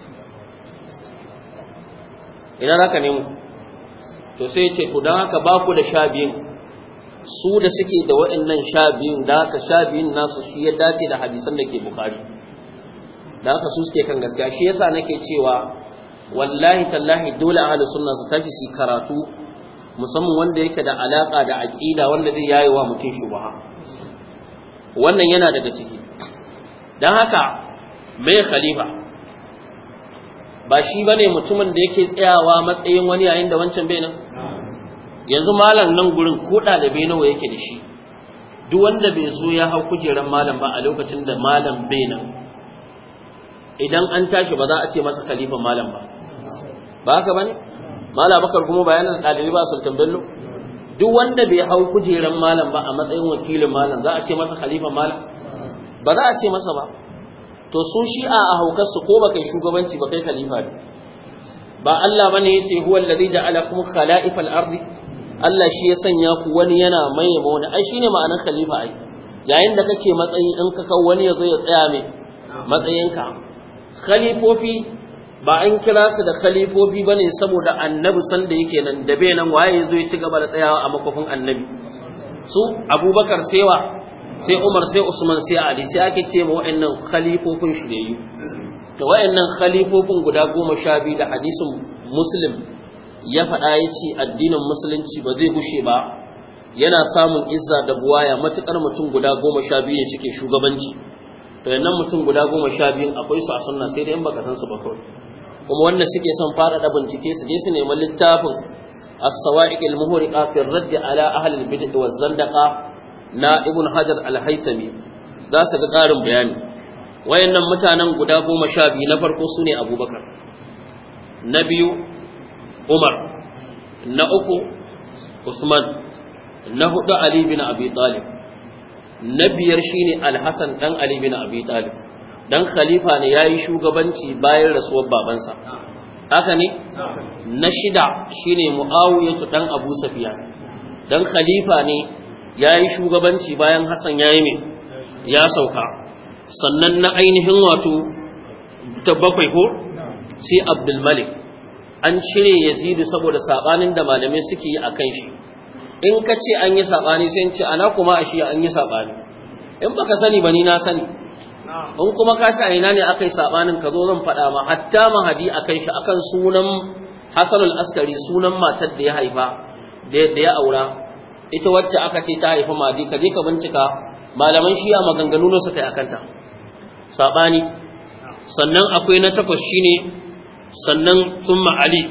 ina zaka nemo to sai ce to dan haka ba ku da sha biyun su da suke da waɗannan sha biyun da haka sha biyun nasu shi ya dace da hadisan da ke Bukhari da haka su suke kan gaskiya shi yasa nake cewa wallahi tallahi dole ahlus sunna su tafi su karatu musamman wanda yake da alaka da aqida wanda zai yayi wa mutum shubha wannan yana daga ciki dan haka mai khalifa ba shi bane mutumin da yake tsayawa matsayin wani yayin da wancan bai nan yanzu malam nan gurin ko dalibai nawa yake da shi duk wanda bai zo ya hau kujeran malam ba a lokacin da malam bai nan idan an tashi ba za a ce masa khalifan malam ba ba haka bane mala bakar kuma bayanan dalibi ba sultan bello duk wanda bai hau kujeran malam ba a matsayin wakilin malam za a ce masa khalifan malam ba za a ce masa ba. To su shi'a a haukarsu ko ba kai shugabanci ba kai khalifa ne. Ba Allah bane yace huwa allazi ja'alakum khala'ifal ardi, Allah shi ya sanya ku wani yana maye wani, ai shine ma'anar khalifa ai. Yayin da kake matsayi in ka kawo wani yazo ya tsaya mai matsayinka. Khalifofi ba an kira su da khalifofi bane saboda annabi san da yake nan da bai nan waye yazo ya ci gaba da tsayawa a makofin annabi. Su Abubakar sewa sai Umar sai Usman sai Ali sai ake ce ma waɗannan khalifofin shiryayyu. To waɗannan khalifofin guda goma sha biyu da hadisin Muslim ya faɗa ya ce addinin musulunci ba zai gushe ba yana samun izza da buwaya matukar mutum guda goma sha biyu ne suke shugabanci. To yannan mutum guda goma sha biyun akwai su a sunna sai dai in baka san su ba kawai. Kuma wanda suke son faɗaɗa bincike su je su nemi littafin as-sawa'iq al-muhriqa fi ar-radd ala ahli al-bid'ah wa az-zandaqa na Ibn Hajar al-Haythami za su ga ƙarin bayani. Wayannan mutanen guda goma sha biyu na farko sune Abubakar, na biyu Umar, na uku Usman, na hudu Ali bin Abi Talib, na biyar shine Al-Hasan dan Ali bin Abi Talib. Dan khalifa ne yayi shugabanci bayan rasuwar babansa. Haka ne? Na shida shine Muawiyah dan Abu Sufyan. Dan khalifa ne yayi shugabanci bayan Hassan yayi me ya sauka. Sannan na ainihin wato ta bakwai ko sai Abdul Malik. An cire Yazidu saboda sabanin da malamai suke yi akan shi. In ka ce an yi sabani sai in ce ana kuma a shi an yi sabani. In baka sani ba ni na sani. In kuma ka ce a ina ne akai sabanin ka zo zan faɗa ma hatta mahadi akai shi akan sunan Hasan al-Askari, sunan matar da ya haifa da ya aura ita wacce aka ce ta haifa mahadi ka je ka bincika malaman shi'a maganganu ne suka yi akan ta sabani. Sannan akwai na takwas shine sannan thumma Ali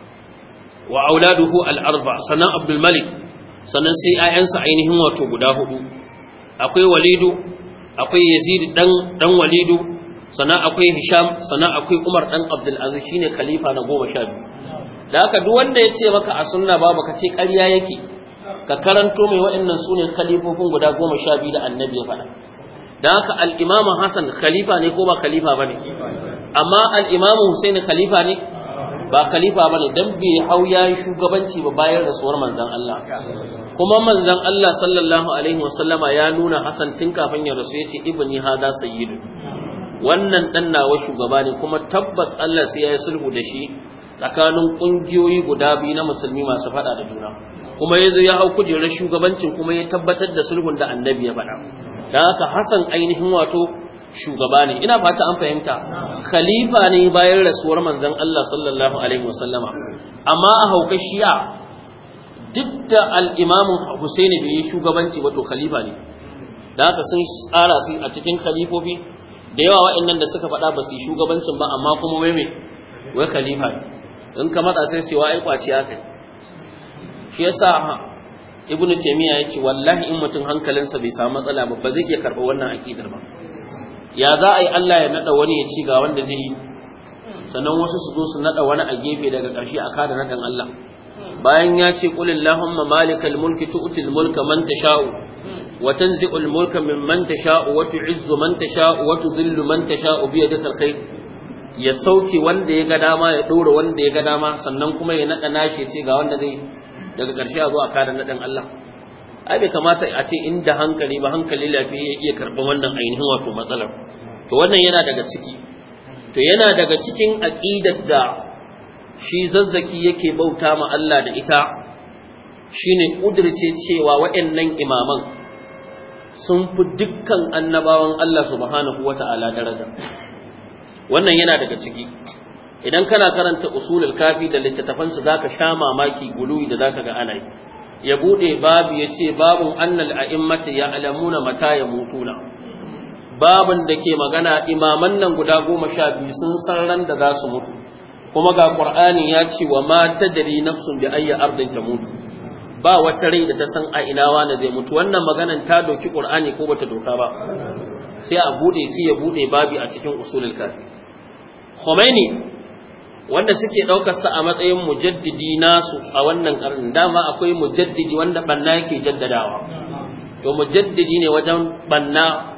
wa auladuhu al-arba, sannan Abdul Malik, sannan sai ayyansa ainihin wato guda hudu. Akwai Walidu, akwai Yazid dan dan Walidu, sannan akwai Hisham, sannan akwai Umar dan Abdul Aziz shine khalifa na goma sha biyu. Da haka duk wanda ya ce maka a sunna babu ka ce ƙarya yake, ka karanto mai waɗannan sune khalifofin guda goma sha biyu da Annabi ya faɗa. Da haka al-Imam Hassan khalifa ne ko ba khalifa bane? Amma al-Imam Hussein khalifa ne? Ba khalifa bane dan bai hau yayi shugabanci ba bayan rasuwar manzon Allah. Kuma manzon Allah sallallahu alaihi wasallama ya nuna Hassan tun kafin ya rasu yace ibni hada sayyidu. Wannan dan nawa shugaba ne kuma tabbas Allah sai ya yi sulhu da shi tsakanin kungiyoyi guda biyu na musulmi masu fada da juna. Kuma yazo ya hau kujerar shugabancin kuma ya tabbatar da sulhun da Annabi ya faɗa. Dan haka Hassan ainihin wato shugaba ne. Ina fata an fahimta. Khalifa ne bayan rasuwar manzon Allah sallallahu alaihi wasallama. Amma a hauka Shi'a duk da al'imamun Husaini bai yi shugabanci ba to khalifa ne. Da haka sun tsara su a cikin khalifofi da yawa waɗannan da suka faɗa ba su yi shugabancin ba amma kuma wai mai wai khalifa ne. In ka matsa sai cewa ai kwaci aka yi. Shi yasa Ibn Taymiyyah ya ce wallahi in mutum hankalinsa bai samu matsala ba ba zai iya karɓar wannan aƙidar ba. Ya za a yi Allah ya naɗa wani ya ci ga wanda zai yi sannan wasu su zo su naɗa wani a gefe daga ƙarshe a kada naɗin Allah. Bayan ya ce qul illahumma malikal mulki tu'til mulka man tasha'u wa tanzi'ul mulka mimman tasha'u wa tu'izzu man tasha'u wa tudhillu man tasha'u bi yadikal khair, ya sauke wanda ya ga dama ya dora wanda ya ga dama sannan kuma ya nada nashi ce ga wanda zai daga karshe a zo a kada nadan Allah. Ai bai kamata a ce inda hankali ba hankali lafiya ya iya karban wannan ainihin wato matsalar. To wannan yana daga ciki to yana daga cikin aqidar da shi zazzaki yake bauta ma Allah da ita shine kudirce cewa waɗannan imaman sun fi dukkan annabawan Allah subhanahu wata'ala daraja. Wannan yana daga ciki. Idan kana karanta usulul kafi da littattafan su zaka sha mamaki guluwi da zaka ga ana yi. Ya bude babu yace babun annal a'immati ya'lamuna mata yamutuna. Babun da ke magana imaman nan guda goma sha biyu sun san ran da za su mutu. Kuma ga Qur'ani ya ce wa ma tadri nafsun bi ayyi ardin tamut. Ba wata rai da ta san a ina wani zai mutu. Wannan maganan ta doki Qur'ani ko bata doka ba. Sai a bude sai ya bude babi a cikin usulul kafi. Khomeini wanda suke daukar sa a matsayin mujaddidi nasu a wannan karnin, dama akwai mujaddidi wanda banna yake jaddadawa. To mujaddidi ne wajen banna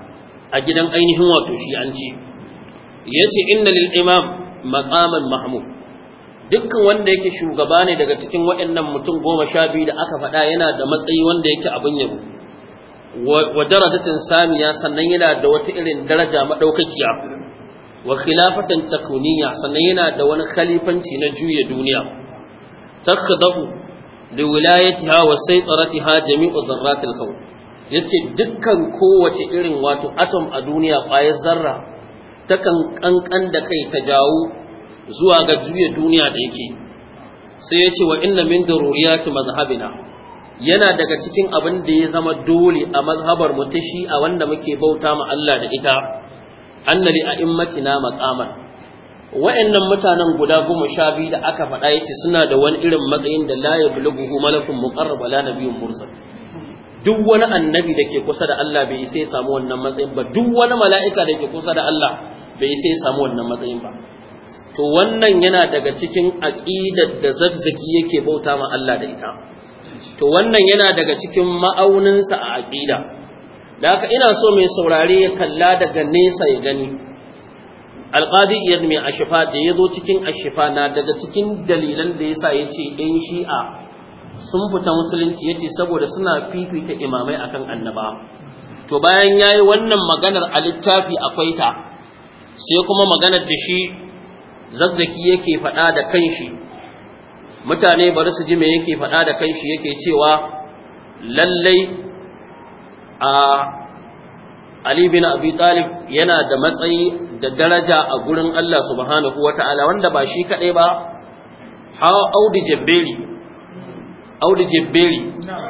a gidan ainihin wato shi'anci yace inna lil imam maqaman mahmud dukkan wanda yake shugaba ne daga cikin waɗannan mutum goma sha biyu da aka faɗa yana da matsayi wanda yake abin yabo wa darajatin samiya sannan yana da wata irin daraja madaukakiya wa khilafatan takuniya sannan yana da wani khalifanci na juya duniya takhdhu li wilayatiha wa saytaratiha jami'u dharratil kawn yace dukkan kowace irin wato atom a duniya ƙwayar zarra takan kankan da kai ta jawo zuwa ga juya duniya da yake sai yace wa inna min daruriyati mazhabina yana daga cikin abin da ya zama dole a mazhabar mu ta shi'a wanda muke bauta ma Allah da ita anna li a'immatina maqaman wa'annan mutanen guda goma sha biyu da aka faɗa yace suna da wani irin matsayin da la yablughu malakun muqarrab la nabiyyun mursal duk wani annabi da ke kusa da Allah bai sai samu wannan matsayin ba duk wani mala'ika da ke kusa da Allah bai sai samu wannan matsayin ba to wannan yana daga cikin aqidar da zazzaki yake bauta ma Allah da ita to wannan yana daga cikin ma'auninsa a aqida da haka ina so mai saurare ya kalla daga nesa ya gani alqadi iyad mai ashifa da yazo cikin ashifa na daga cikin dalilan da yasa yace ɗan shi'a sun fita musulunci yace saboda suna fifita imamai akan annaba to bayan yayi wannan maganar a littafi akwai ta sai kuma maganar da shi zazzaki yake faɗa da kanshi mutane bari su ji me yake faɗa da kanshi yake cewa lallai a Ali bin Abi Talib yana da matsayi da daraja a gurin Allah subhanahu wata'ala wanda ba shi kaɗai ba ha Audi Jabberi Audi Jabberi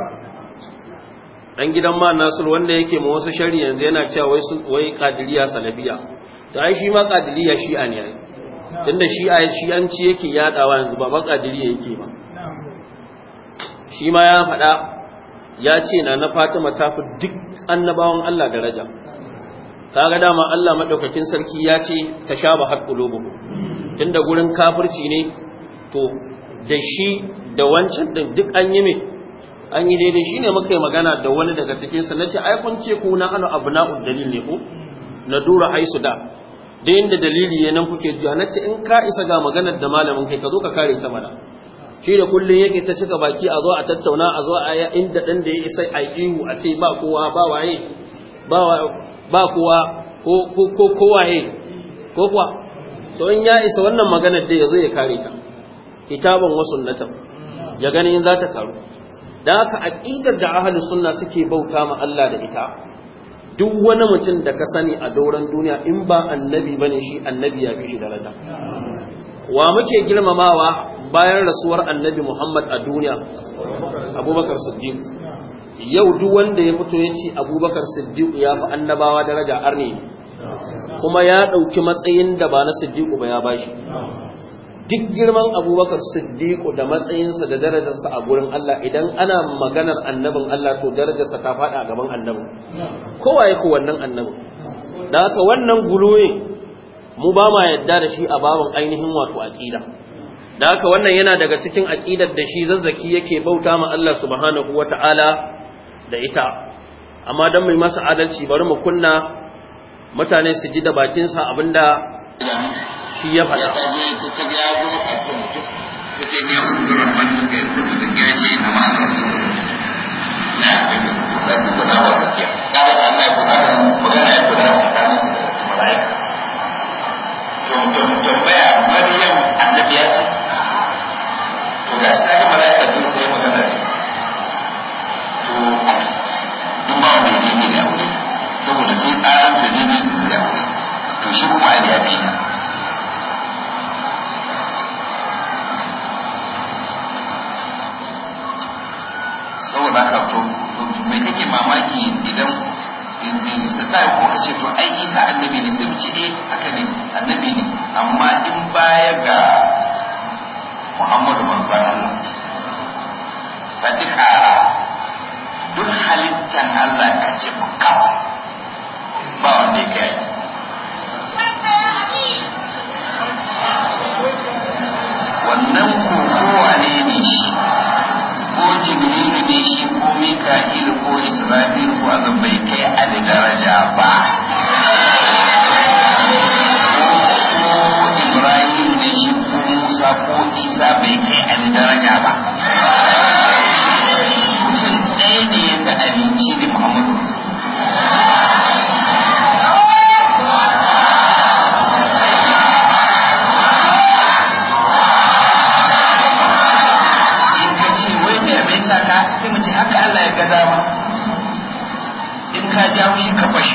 dan gidan ma Nasir wanda yake ma wasu shari yanzu yana cewa wai wai Qadiriyya Salafiya to ai shi ma Qadiriyya Shi'a ne ai tunda Shi'a Shi'anci yake yadawa yanzu ba ba Qadiriyya yake ba shi ma ya faɗa ya ce na na Fatima ta fi duk annabawan Allah daraja kaga dama Allah madaukakin sarki ya ce tashabahat qulubuhum tunda gurin kafirci ne to da shi da wancan din duk an yi me an yi daidai shine muka yi magana da wani daga cikin su nace ai kun ce ku na anu abna'ud dalil ne ko na dura haisu da da inda dalili ne nan kuke ji nace in ka isa ga maganar da malamin kai ka zo ka kare ta mana shi da kullun yake ta cika baki a zo a tattauna a zo a inda dan da ya isa a ihu a ce ba kowa ba waye ba ba kowa ko ko ko kowaye ko kuwa to in ya isa wannan maganar da yazo ya kare ta kitaban wa sunnatan ya gani in za ta karu dan haka aqidar da ahlus sunna suke bauta ma Allah da ita duk wani mutum da ka sani a dauran duniya in ba annabi bane shi annabi ya fi shi daraja wa muke girmamawa bayan rasuwar annabi Muhammad a duniya Abubakar Siddiq yau duk wanda ya fito ya ce Abubakar Siddiq ya fi annabawa daraja arni kuma ya ɗauki matsayin da ba na Siddiq ba ya bashi duk girman Abubakar Siddiq da matsayinsa da darajarsa a gurin Allah idan ana maganar annabin Allah to darajarsa ta faɗa a gaban annabin kowa yake wannan annabin da haka wannan guluwe mu ba ma yadda da shi a babin ainihin wato aqida da haka wannan yana daga cikin aqidar da shi zazzaki yake bauta ma Allah subhanahu wata'ala da ita amma dan mai masa adalci bari mu kunna mutane su ji da bakin sa abinda shi ya faɗa tambaya Maryam annabi ya ce to ga shi ga malaika duk sai magana ne to duk ba mai dini da aure saboda sai tsarin da dini da aure to shi kuma ai ya bi saboda haka to me kake mamaki idan su ta ko ka ce to ai Isa annabi ne sai mu ce eh haka ne annabi ne amma in baya ga Muhammadu manzon Allah ba duka duk halittar Allah ka ce ku kafa ba wanda ya kai wannan ko kowane ne shi ko Jibrilu ne shi ko Mika'ilu ko Isra'ilu ko azan bai kai a daraja ba ga dama in ka ja shi ka fashe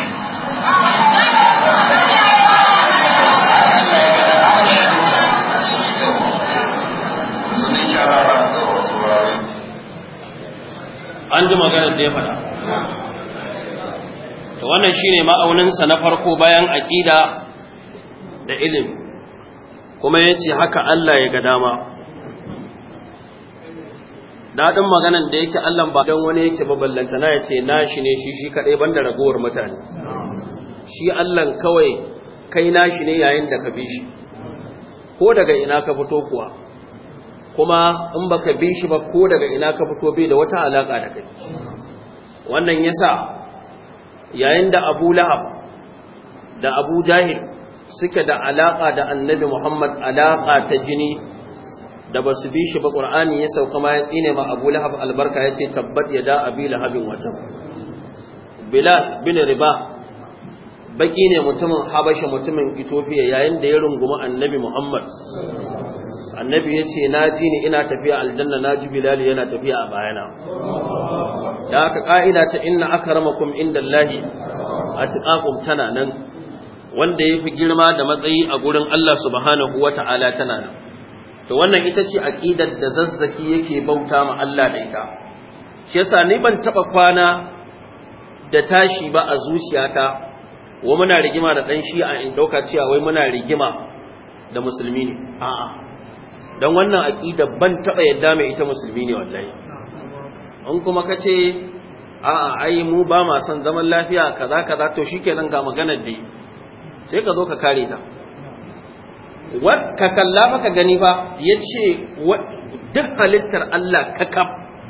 an ji maganar da ya faɗa. To wannan shine ma'auninsa na farko bayan aƙida da ilimi, kuma ya ce haka Allah ya ga dama. Daɗin maganar da yake Allah ba don wani yake baballanta na ya ce na shi ne shi shi kaɗai banda ragowar mutane. Shi Allah kawai kai na shi ne yayin da ka bi shi, ko daga ina ka fito kuwa. Kuma in baka bi shi ba ko daga ina ka fito bai da wata alaka da kai. Wannan yasa yayin da Abu Lahab da Abu Jahil suke da alaka da Annabi Muhammad alaka ta jini da basu bi shi ba, Qur'ani ya sauka ma ya tsine ma Abu Lahab albarka yace tabbat yada abi lahabin wata. Bilal bin Ribah baki ne mutumin Habasha mutumin Ethiopia yayin da ya rungumi Annabi Muhammad, annabi ya ce na ji ni ina tafiya aljanna na ji bilal yana tafiya a bayana. Da aka ƙa'ida ta inna akramakum indallahi atqakum tana nan, wanda yafi girma da matsayi a gurin Allah subhanahu wata'ala tana nan. To wannan ita ce aqidar da zazzaki yake bauta ma Allah da ita. Shi yasa ni ban taba kwana da tashi ba a zuciyata wa muna rigima da dan shi'a in dauka cewa wai muna rigima da musulmi ne. A'a, don wannan aƙida ban taɓa yadda mai ita musulmi ne wallahi. in kuma ka ce a'a ai mu ba ma son zaman lafiya kaza kaza to shikenan ga maganar da sai ka zo ka kare ta. Wat ka kalla fa ka gani fa yace duk halittar Allah kakab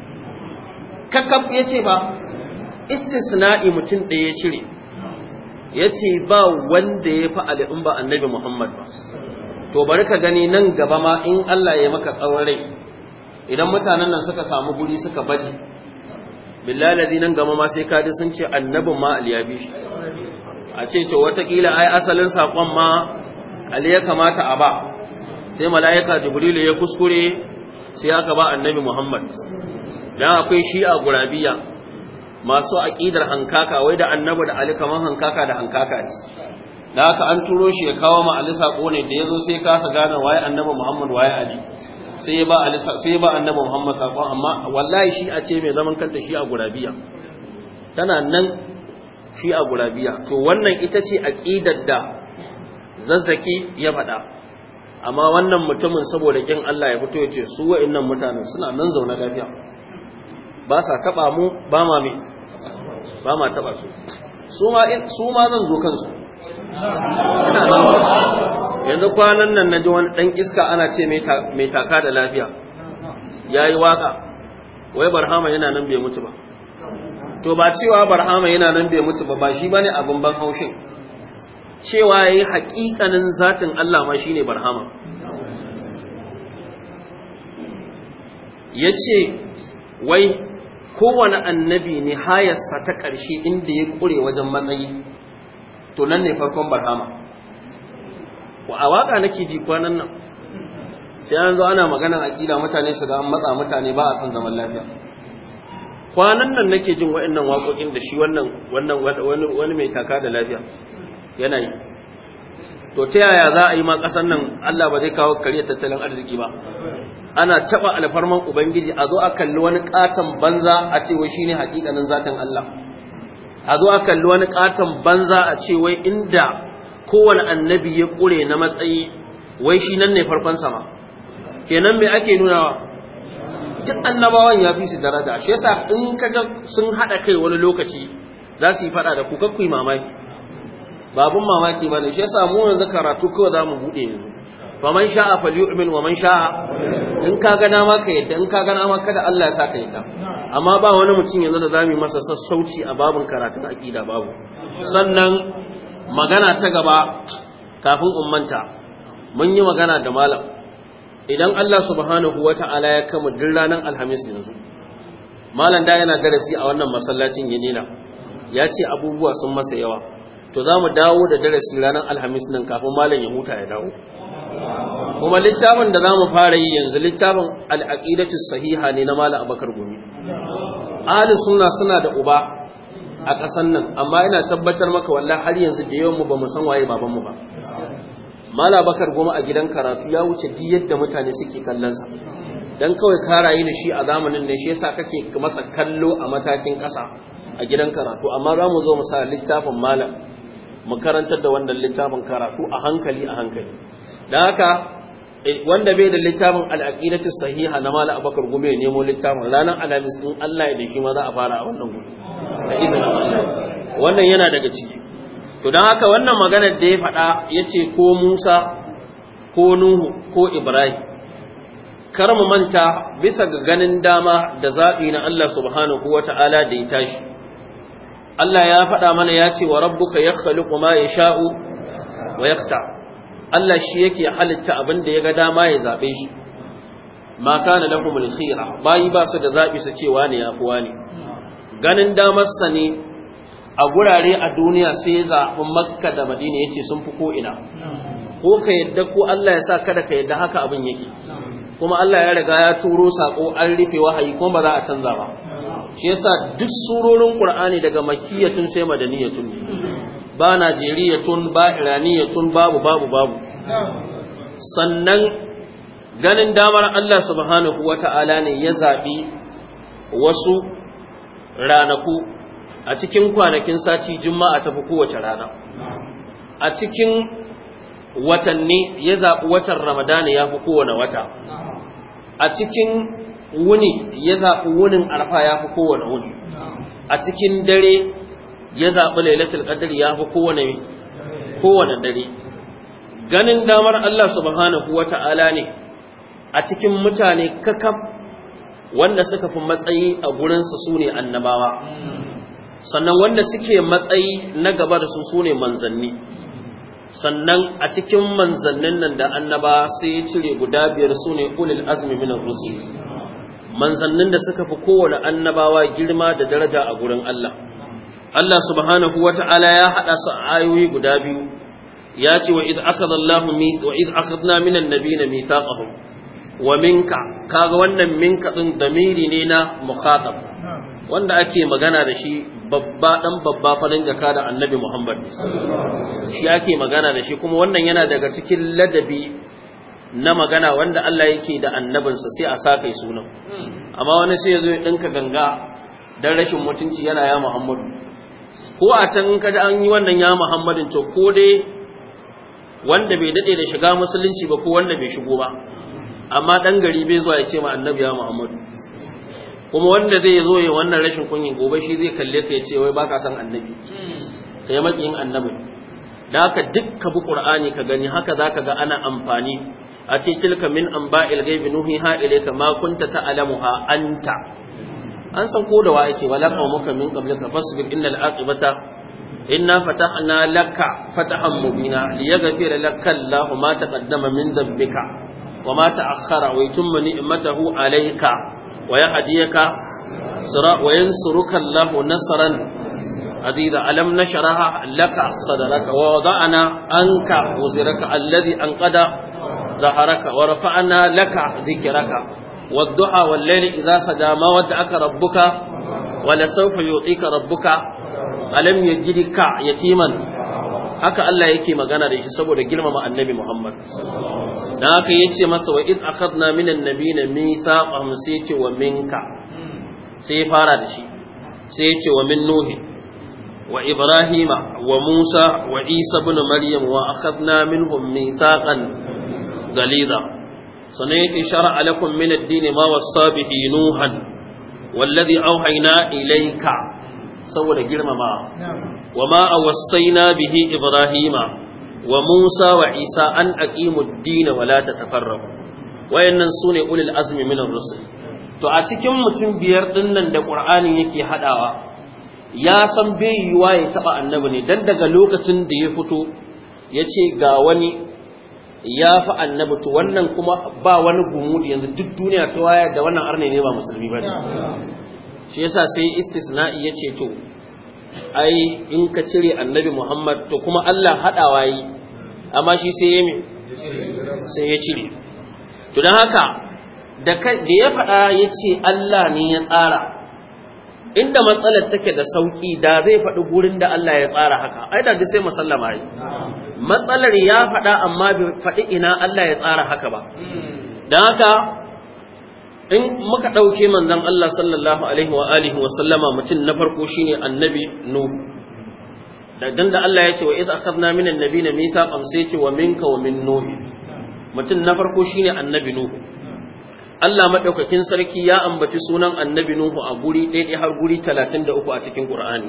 kakab yace ba istisna'i mutum da ya cire yace ba wanda ya fa al'umma ba annabi Muhammad ba. To bari ka gani nan gaba ma in Allah ya maka tsawon rai idan mutanen nan suka samu guri suka baje billahi lazi nan gaba ma sai ka ji sun ce annabin ma aliyabi shi a ce to watakila ai asalin sakon ma ali ya kamata a ba sai malaika jibrilu ya kuskure sai aka ba annabi Muhammad. Dan akwai shi'a gurabiya masu aqidar hankaka wai da annabi da ali kaman hankaka da hankaka ne. Da haka an turo shi ya kawo ma Ali sako ne da yazo sai kasa gane waye annabi Muhammad waye Ali, sai ba Ali sai ba annabi Muhammad sako, amma wallahi shi a ce mai zaman kanta shi a gurabiya tana nan shi a gurabiya. To wannan ita ce aqidar da zazzaki ya faɗa, amma wannan mutumin saboda kin Allah ya fito ya ce su wa'annan mutanen suna nan zaune lafiya ba sa taba mu ba ma me ba ma taba su su ma su ma zan zo kansu. Yanzu kwanan nan na ji wani ɗan iska ana ce mai taka da lafiya ya yi waka wai barhama yana nan bai mutu ba. To ba cewa barhama yana nan bai mutu ba ba shi bane abin ban haushin, cewa yayi haƙiƙanin zatin Allah ma shine barhama. Yace wai kowane annabi ne hayarsa ta ƙarshe inda ya ƙure wajen matsayi to nan ne farkon barhama. A waka nake ji kwanan nan sai an zo ana maganar aqida mutane su ga an matsa mutane ba a san zaman lafiya. Kwanan nan nake jin waɗannan waƙoƙin da shi wannan wannan wani wani mai taka da lafiya yana yi. To ta yaya za a yi ma ƙasar nan Allah ba zai kawo kariya tattalin arziki ba? Ana taba alfarman ubangiji a zo a kalli wani katon banza a ce wai shine hakikanin zatin Allah. A zo a kalli wani katon banza a ce wai inda kowane annabi ya kure na matsayi wai shi nan ne farkon sama. Kenan me ake nunawa? Duk annabawan ya fi su daraja. Shi yasa in kaga sun hada kai wani lokaci za su yi fada da ku kakku yi mamaki. Babun mamaki bane. Shi yasa mu yanzu karatu kawai za mu bude yanzu. Faman sha'a falyu'min wa man sha'a, in ka ga dama ka yadda, in ka ga dama kada Allah ya saka yadda. Amma ba wani mutum yanzu da zamu masa sassauci a babun karatun aqida babu. Sannan magana ta gaba kafin ummanta mun yi magana da malam. Idan Allah subhanahu wata'ala ya kama duk ranar Alhamis yanzu, malam da yana darasi a wannan masallacin Yanina, ya ce abubuwa sun masa yawa. To za mu dawo da darasi ranar Alhamis nan kafin malam ya huta ya dawo. Kuma littafin da za mu fara yi yanzu littafin al'aqidatu sahiha ne na malam Abubakar Gumi. ahlus sunna suna da uba a ƙasan nan, amma ina tabbatar maka wallahi har yanzu da yawan mu ba mu san waye baban mu ba. Mala Bakar Goma a gidan karatu ya wuce duk yadda mutane suke kallon sa, dan kawai ka rayu da shi a zamanin ne, shi yasa kake masa kallo a matakin ƙasa a gidan karatu. Amma za mu zo mu sa littafin malam mu karantar da wannan littafin karatu a hankali a hankali. Dan haka wanda bai da littafin al-aqidatu sahiha na Mala Bakar Goma ya nemo littafin ranar Alhamis in Allah ya da shi ma za a fara a wannan gudu da izinin Allah. Wannan yana daga ciki. To dan haka wannan maganar da ya faɗa yace ko Musa ko Nuhu ko Ibrahim, kar mu manta bisa ga ganin dama da zabi na Allah subhanahu wata'ala da ya tashi. Allah ya faɗa mana ya ce wa rabbuka yakhluqu ma yasha'u wa yakta. Allah shi yake halitta abin da ya ga dama ya zabe shi. Ma kana lahumul khira, bayi ba su da zabi su ce wani ya fi wani. Ganin damar sa ne a gurare a duniya sai ya zaɓi Makka da Madina yace sun fi ko ina. Ko ka yadda ko Allah ya sa kada ka yadda haka abin yake. Kuma Allah ya riga ya turo sako an rufe wahayi kuma ba za a canza ba. Shi yasa duk surorin Qur'ani daga makkiyatun sai madaniyatun, ba najeriyatun ba iraniyatun babu babu babu. Sannan ganin damar Allah subhanahu wata'ala ne ya zabi wasu ranaku a cikin kwanakin sati Juma'a tafi kowace rana. A cikin watanni ya zabi watan Ramadana ya fi kowane wata. A cikin wuni ya zaɓi wunin arfa ya fi kowane wuni. A cikin dare ya zaɓi lailatul qadr ya fi kowane kowane dare. Ganin damar Allah subhanahu wata'ala ne a cikin mutane kakaf wanda suka fi matsayi a gurinsa su ne annabawa, sannan wanda suke matsayi na gaba da su su ne manzanni. Sannan a cikin manzannin nan da annaba sai ya cire guda biyar su ne ulul azmi minar rusul, manzannin da suka fi kowane annabawa girma da daraja a gurin Allah. Allah subhanahu wata'ala ya hada su a ayoyi guda biyu, ya ce wa iz akhadha Allahu wa iz akhadna minan nabiyina mithaqahum wa minka, kaga wannan minka din damiri ne na mukhatab wanda ake magana da shi, babba dan babba farin jaka da annabi Muhammad shi ake magana da shi. Kuma wannan yana daga cikin ladabi na magana wanda Allah yake da annabinsa, sai a sa kai sunan. Amma wani sai ya zo ya dinka ganga dan rashin mutunci yana ya Muhammadu, ko a can kada an yi wannan ya Muhammadin to ko dai wanda bai dade da shiga musulunci ba ko wanda bai shigo ba, amma dan gari bai zuwa ya ce ma annabi ya Muhammadu. Kuma wanda zai zo ya wannan rashin kunyin gobe shi zai kalle ka ya ce wai baka san annabi, kai makiyin annabi. Da haka dukkan bu Qur'ani ka gani haka zaka ga ana amfani a ce tilka min anba'il ghaibi nuhiha ilayka ma kunta ta'lamuha anta. An san ko da wa yake wala qaumuka min qablika fasbir innal aqibata inna fatahna laka fatahan mubina liyaghfira laka Allahu ma taqaddama min dhanbika wa ma ta'akhkhara wa yutimma ni'matahu alayka wa yahdiyaka sira wa yansuruka Allahu nasran azida alam nashraha laka sadraka wa wada'na anka wuzraka alladhi anqada dhahraka wa rafa'na laka dhikraka والضحى والليل إذا سجى ما ودعك ربك ولسوف يعطيك ربك ألم يجدك يتيما. haka Allah yake magana da shi saboda girmama annabi Muhammad. Dan haka yace masa wa id akhadna minan nabiyina mithaqahum, sai yace wa minka, sai fara da shi, sai yace wa min nuhi wa ibrahima wa musa wa isa ibn maryam wa akhadna minhum mithaqan ghalidha. sannan yake shar'a lakum min ad-din ma wassa bihi nuhan wallazi auhayna ilayka, saboda girmama wama awsaina bihi ibrahima wa musa wa isa an aqimu ad-din wa la tatafarraqu. wayannan sune ulul azmi min ar-rusul. to a cikin mutum biyar dinnan da qur'ani yake hadawa, ya san bai yiwa ya taba annabi ne, dan daga lokacin da ya fito yace ga wani ya fi annabi, to wannan kuma ba wani gumudi yanzu duk duniya ta waya da wannan arne ne ba musulmi bane. shi yasa sai istisna'i yace to ai in ka cire annabi Muhammad to kuma Allah hadawa yi, amma shi sai ya sai ya cire. to dan haka da da ya faɗa yace Allah ne ya tsara, inda matsalar take da sauki da zai faɗi gurin da Allah ya tsara haka ai da sai musallama yi matsalar ya faɗa amma bai faɗi ina Allah ya tsara haka ba dan haka in muka ɗauke manzon Allah sallallahu alaihi wa alihi wa sallama mutum na farko shine annabi nuh da dan da Allah ya ce wa idh akhadna minan nabiyina mithaqan sai ce wa minka wa min nuh mutum na farko shine annabi nuh Allah madaukakin sarki ya ambaci sunan annabi nuhu a guri ɗaya har guri talatin da uku a cikin Qur'ani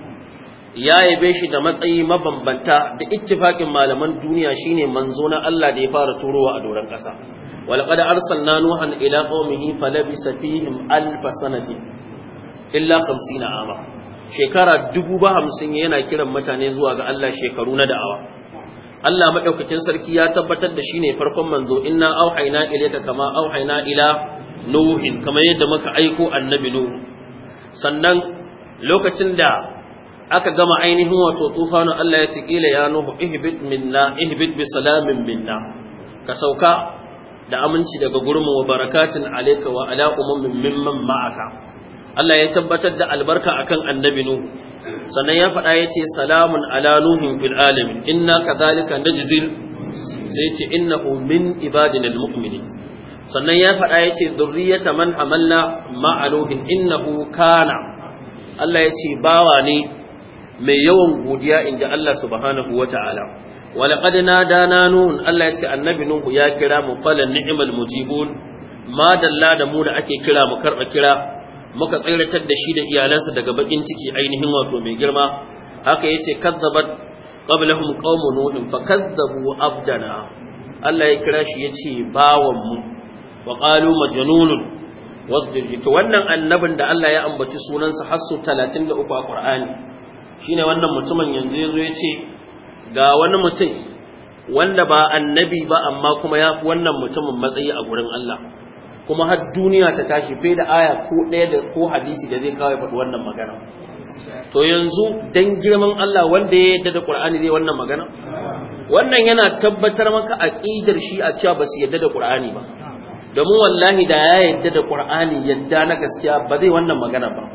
ya yabe shi da matsayi mabambanta da ittifaqin malaman duniya shine manzo na Allah da ya fara turowa a doran ƙasa walaqad arsalna nuhan ila qaumihi falabisa fihim alf sanati illa khamsina ama shekara dubu ba hamsin yana kiran mutane zuwa ga Allah shekaru na da'awa Allah madaukakin sarki ya tabbatar da shi ne farkon manzo inna auhayna ilayka kama auhayna ila nuhin kamar yadda muka aiko annabi nuhu sannan lokacin da aka gama ainihin wato tufanu Allah ya ce kila ya nuhu ihbit minna ihbit bi salamin minna ka sauka da aminci daga gurin mu wa barakatin alayka wa ala ummin mimman ma'aka Allah ya tabbatar da albarka akan annabi Nuhu sannan ya faɗa yace salamun ala nuhin fil alamin inna kadhalika najzil sai yace innahu min ibadina almu'minin sannan ya faɗa yace dhurriyyata man hamalna ma'a nuhin innahu kana Allah yace bawa ne mai yawan godiya inda Allah subhanahu wata'ala walaqad nadana nuhun Allah yace annabi Nuhu ya kira mu falan ni'mal mujibun ma dalla da mu da ake kira mu karba kira muka tsiratar da shi da iyalansa daga bakin ciki ainihin wato mai girma haka yace kazzabat qablahum qaumun nuh fakazzabu abdana Allah ya kira shi yace bawan mu wa qalu majnunun wasdir to wannan annabin da Allah ya ambaci sunansa har su talatin da uku a Qur'ani shine wannan mutumin yanzu yazo yace ga wani mutum wanda ba annabi ba amma kuma yafi wannan mutumin matsayi a gurin Allah kuma har duniya ta tashi bai da aya ko ɗaya da ko hadisi da zai kawai faɗi wannan magana to yanzu dan girman Allah wanda ya yadda da Qur'ani zai wannan magana wannan yana tabbatar maka aqidar shi a cewa ba su yadda da Qur'ani ba domin wallahi da ya yadda da Qur'ani yadda na gaskiya ba zai wannan magana ba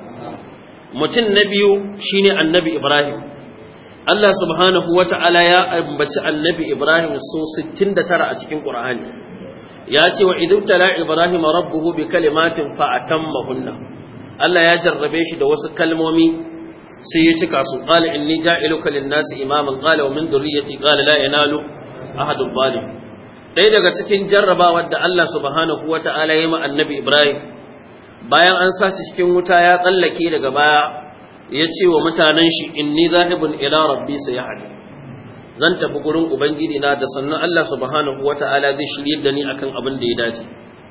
mutum na biyu shine annabi Ibrahim Allah subhanahu wata'ala ya ambaci annabi Ibrahim so sittin da tara a cikin Qur'ani ya ce wa idubtala ibrahim rabbuhu bi kalimatin fa atammahunna Allah ya jarrabe shi da wasu kalmomi sai ya cika su qala inni ja'iluka lin-nasi imaman qala wa min dhurriyyati qala la yanalu ahadul zalim dai daga cikin jarrabawar da Allah subhanahu wata'ala ya yi ma annabi Ibrahim bayan an sa shi cikin wuta ya tsallake daga baya ya ce wa mutanen shi inni zahibun ila rabbi sayahdi zan tafi gurin ubangiji na da sannan Allah subhanahu wata'ala zai shirye da ni akan abin da ya dace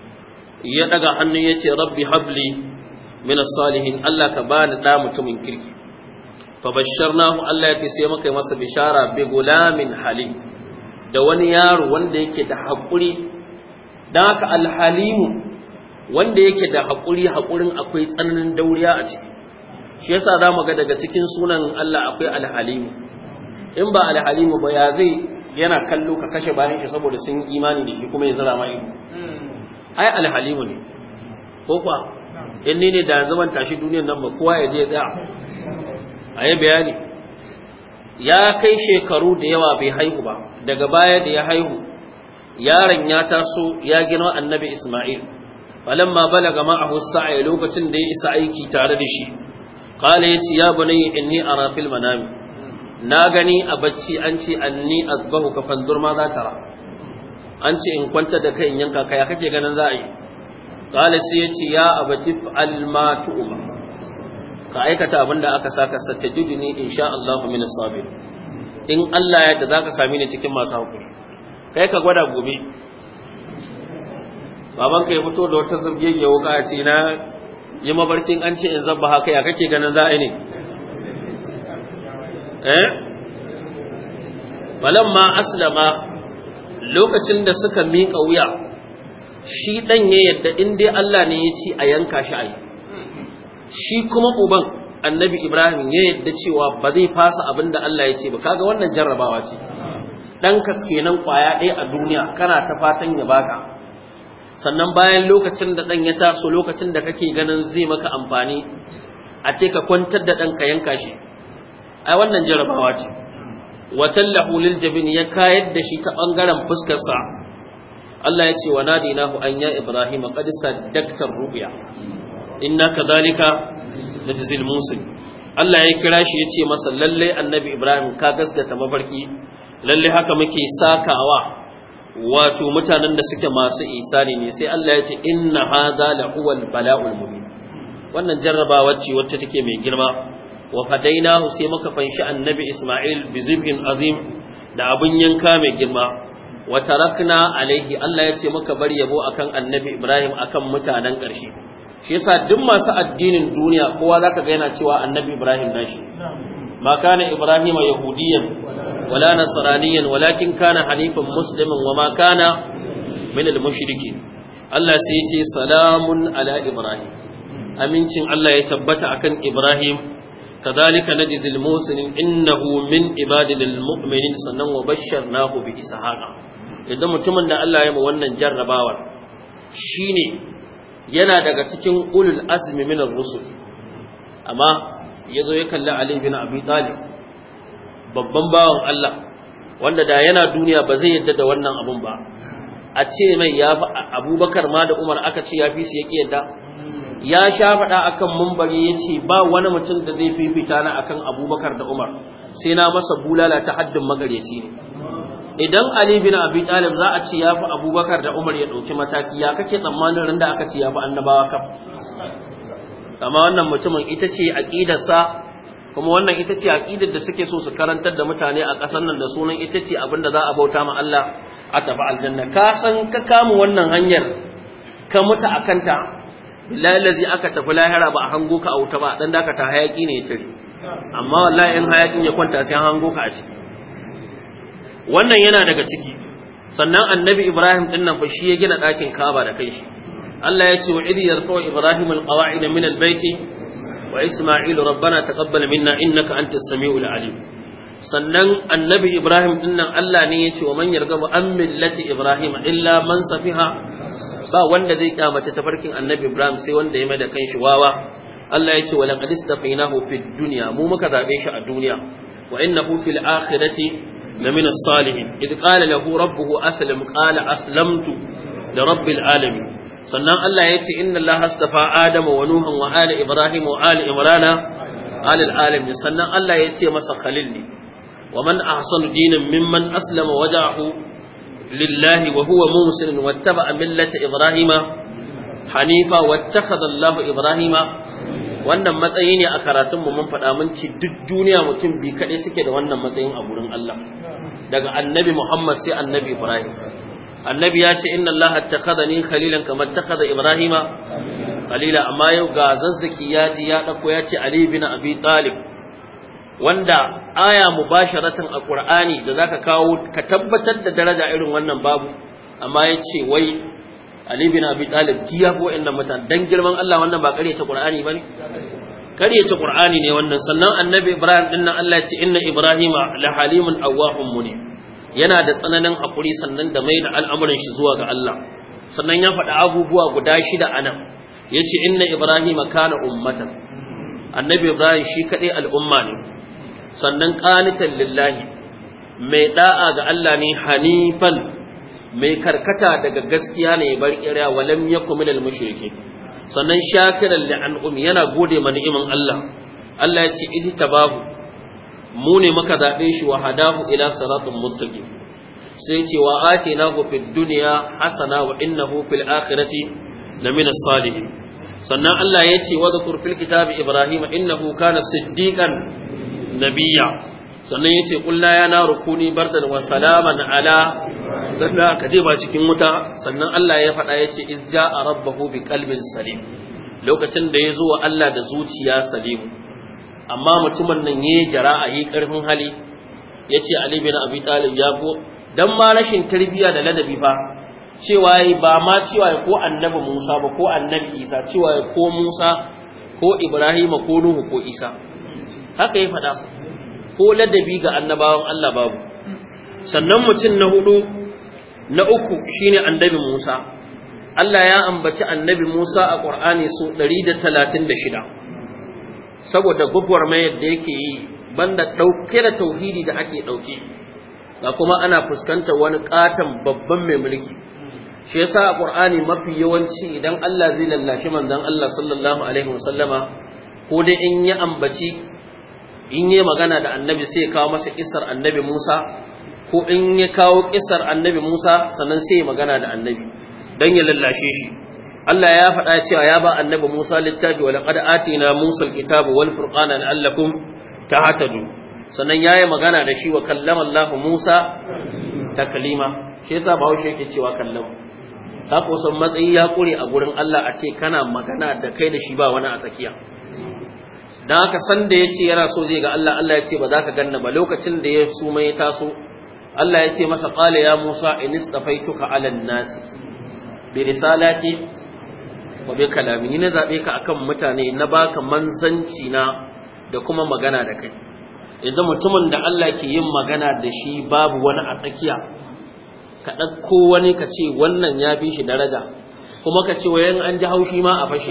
ya daga hannu yace rabbi habli min as-salihin Allah ka bani da mutumin kirki fa basharnahu Allah yace sai muka yi masa bishara bi gulamin halim da wani yaro wanda yake da hakuri dan haka al-halim wanda yake da hakuri hakurin akwai tsananin dauriya a ciki shi yasa zamu ga daga cikin sunan Allah akwai al-halim in ba alhalimu ba ya zai yana kallo ka kashe bayan shi saboda sun imani da shi kuma ya zara mai ai alhalimu ne ko kuwa in ni ne da zaman tashi duniyar nan ba kowa ya je tsaya ayi bayani ya kai shekaru da yawa bai haihu ba daga baya da ya haihu yaron ya taso ya gina annabi Isma'il falamma balaga ma'ahu sa'i lokacin da ya isa aiki tare da shi qala yace ya bunayya inni ara fil manami na gani a bacci an ce anni azbahu ka fanzur ma za ta ra an ce in kwanta da kai in yanka kai kake ganin za a yi qala sai yace ya abati fa'al ma tu'ma ka aikata abinda aka saka satajiduni insha Allah min as-sabir in Allah ya yarda zaka sami ni cikin masu hakuri kai ka gwada gobe baban ka ya fito da wata zabgege wuka ya ce na yi mabarkin an ce in zabba haka ya kake ganin za a yi ne eh falamma aslama lokacin da suka miƙa wuya shi dan ya yadda in dai Allah ne ya ci a yanka shi ayi shi kuma uban annabi Ibrahim ya yadda cewa ba zai fasa abinda Allah ya ce ba kaga wannan jarrabawa ce danka kenan kwaya ɗaya a duniya kana ta fatan ya baka sannan bayan lokacin da dan ya taso lokacin da kake ganin zai maka amfani a ce ka kwantar da ɗanka yanka shi ai wannan jarabawa ce wa tallahu lil jabin ya kayar da shi ta bangaren fuskar sa Allah ya ce wa nadinahu an ya ibrahim qad saddaqta ru'ya inna kadhalika najzil musin Allah ya kira shi ya ce masa lalle annabi ibrahim ka gaskata mafarki lalle haka muke sakawa wato mutanen da suke masu isani ne sai Allah ya ce inna hadha la huwal bala'ul mubin wannan jarrabawa ce wacce take mai girma wa fadainahu sai muka fanshi annabi Isma'il bi zibhin azim da abun yanka mai girma wa tarakna alaihi Allah ya ce muka bar yabo akan annabi Ibrahim akan mutanen ƙarshe shi yasa duk masu addinin duniya kowa zaka ga yana cewa annabi Ibrahim nashi ma kana Ibrahim yahudiyan wala nasraniyan walakin kana hanifan musliman wa ma kana min al-mushrikin Allah sai ya ce salamun ala Ibrahim amincin Allah ya tabbata akan Ibrahim kadhalika najzil muslimin innahu min ibadil mu'minin sannan wa basharnahu bi ishaqa idan mutumin da Allah ya ma wannan jarrabawar shine yana daga cikin ulul azmi min ar-rusul amma yazo ya kalli Ali bin Abi Talib babban bawan Allah wanda da yana duniya ba zai yadda da wannan abun ba a ce mai ya Abubakar ma da Umar aka ce ya fi su yake yadda ya sha faɗa akan mumbari ya ce ba wani mutum da zai fifita na akan Abubakar da Umar sai na masa bulala ta haddin magareci ne idan Ali bin Abi Talib za a ce ya fi Abubakar da Umar ya ɗauki mataki ya kake tsammanin rinda aka ce ya fi annabawa kam amma wannan mutumin ita ce aƙidarsa kuma wannan ita ce aƙidar da suke so su karantar da mutane a ƙasar nan da sunan ita ce abin da za a bauta ma Allah a tafi aljanna ka san ka kama wannan hanyar ka mutu a kanta billahi lazi aka tafi lahira ba a hango ka a wuta ba dan da ka ta hayaki ne ya cire amma wallahi in hayakin ya kwanta sai an hango ka a ciki wannan yana daga ciki sannan annabi Ibrahim din nan fa shi ya gina ɗakin Kaaba da kanshi Allah ya ce wa idh yarfa'u Ibrahim alqawa'id min albayt wa Isma'il rabbana taqabbal minna innaka antas samiul alim sannan annabi Ibrahim din nan Allah ne ya ce wa man yarghabu an millati Ibrahim illa man safiha ba wanda zai kyamace tafarkin annabi Ibrahim sai wanda ya mai da kanshi wawa Allah ya ce wa laqad istafaynahu fid dunya mu muka zabe shi a duniya wa innahu fil akhirati lamina salihin idh qala lahu rabbuhu aslim qala aslamtu li rabbil alamin sannan Allah ya ce inna Allah astafa adama wa nuhan wa ala ibrahim wa ala imrana ala alamin sannan Allah ya ce masa khalil ne wa man ahsanu dinan mimman aslama wajhahu lillahi wa huwa muslim wattaba millata ibrahima hanifa wattakhadha Allah ibrahima wannan matsayi ne a karatun mu mun faɗa mun ci duk duniya mutum bi kaɗai suke da wannan matsayin a gurin Allah daga annabi Muhammad sai annabi Ibrahim annabi ya ce inna Allah attakhadhani khalilan kama attakhadha Ibrahima khalila amma yau ga zazzaki ya ji ya dauko ya ce Ali bin Abi Talib wanda aya mubasharatan a Qur'ani da zaka kawo ka tabbatar da daraja irin wannan babu amma ya ce wai Ali bin Abi Talib jiya ko inda mutan dan girman Allah wannan ba ƙaryace Qur'ani bane ƙaryace Qur'ani ne wannan sannan annabi Ibrahim dinnan Allah ya ce inna Ibrahima la halimun awwahum munib yana da tsananin hakuri sannan da mai da al'amuran shi zuwa ga Allah sannan ya faɗi abubuwa guda shida anan yace inna Ibrahima kana ummatan annabi Ibrahim shi kadai al'umma ne sannan qanitan lillahi mai da'a ga Allah ne hanifan mai karkata daga gaskiya ne bar kiriya walam yakum minal mushrikin sannan shakiran li'an'um yana gode ma ni'iman Allah Allah ya ce ijtabahu mu ne muka zabe shi wa hadahu ila siratin mustaqim sai ce wa atinahu fid dunya hasana wa innahu fil akhirati lamina salihin sannan Allah ya ce wa dhkur fil kitabi ibrahim innahu kana siddiqan nabiyya sannan ya ce qulna ya naru kuni bardan wa salaman ala sannan aka je ba cikin wuta sannan Allah ya faɗa ya ce iz ja'a rabbahu bi qalbin salim lokacin da ya zo wa Allah da zuciya salim amma mutumin nan yayi jara'a yi karfin hali yace Ali bin Abi Talib ya ko dan ma rashin tarbiya da ladabi fa cewa yi ba ma cewa ko annabi Musa ba ko annabi Isa cewa ko Musa ko Ibrahim ko Nuhu ko Isa haka ya faɗa ko ladabi ga annabawan Allah babu sannan mutum na hudu na uku shine annabi Musa Allah ya ambaci annabi Musa a Qur'ani su ɗari da talatin da shida saboda gwagwarmayar da yake yi banda ɗauke da tauhidi da ake ɗauke ga kuma ana fuskantar wani ƙaton babban mai mulki shi yasa a Qur'ani mafi yawanci idan Allah zai lallashi manzon Allah sallallahu alaihi wasallama ko dai in ya ambaci in yi magana da annabi sai ya kawo masa kissar annabi Musa ko in ya kawo kissar annabi Musa sannan sai ya magana da annabi dan ya lallashe shi Allah ya faɗa cewa ya ba annabi Musa littafi wa laqad atina Musa alkitaba wal furqana la'allakum tahtadun sannan yayi magana da shi wa kallama Allah Musa taklima shi yasa Bahaushe yake cewa kallama ka kusan matsayi ya kure a gurin Allah a ce kana magana da kai da shi ba wani a tsakiya dan haka san da yace yana so zai ga Allah Allah yace ba za ka ganna ba lokacin da ya suma ya taso Allah yace masa qala ya Musa in istafaituka ala an-nas bi risalati wa bi kalami ni na zabe ka akan mutane na baka manzanci na da kuma magana da kai idan mutumin da Allah ke yin magana da shi babu wani a tsakiya ka ɗauko wani ka ce wannan ya fi shi daraja kuma ka ce wayan an ji haushi ma a fashe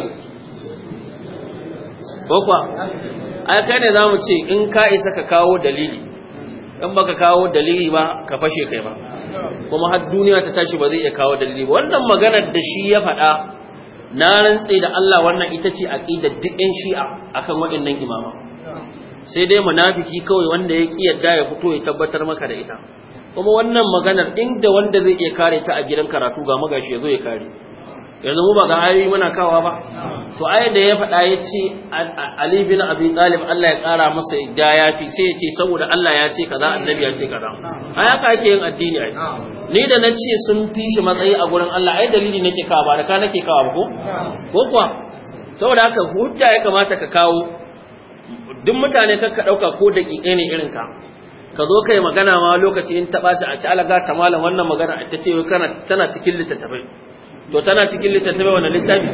ko kuwa ai kai ne za mu ce in ka isa ka kawo dalili in baka kawo dalili ba ka fashe kai ba kuma har duniya ta tashi ba zai iya kawo dalili ba wannan maganar da shi ya faɗa na rantse da Allah wannan ita ce aqidar duk ɗan shi'a akan waɗannan imama sai dai munafiki kawai wanda ya ki yadda ya fito ya tabbatar maka da ita kuma wannan maganar inda wanda zai iya kare ta a gidan karatu ga magashi yazo ya kare yanzu mu ba ga ayoyi muna kawa ba to ayar da ya faɗa yace Ali bin Abi Talib Allah ya kara masa da yafi sai yace saboda Allah ya ce kaza annabi ya ce kaza ai haka ake yin addini ai ni da nace sun fi shi matsayi a gurin Allah ai dalili nake kawa ba da ka nake kawa ba ko ko kuwa saboda haka hujja ya kamata ka kawo duk mutane kakka dauka ko daƙiƙai ne irin ka ka zo kai magana ma lokaci in taɓa ta a ci alaga ta malam wannan magana ta ce kana tana cikin littattafai to tana cikin littattafai wannan littafi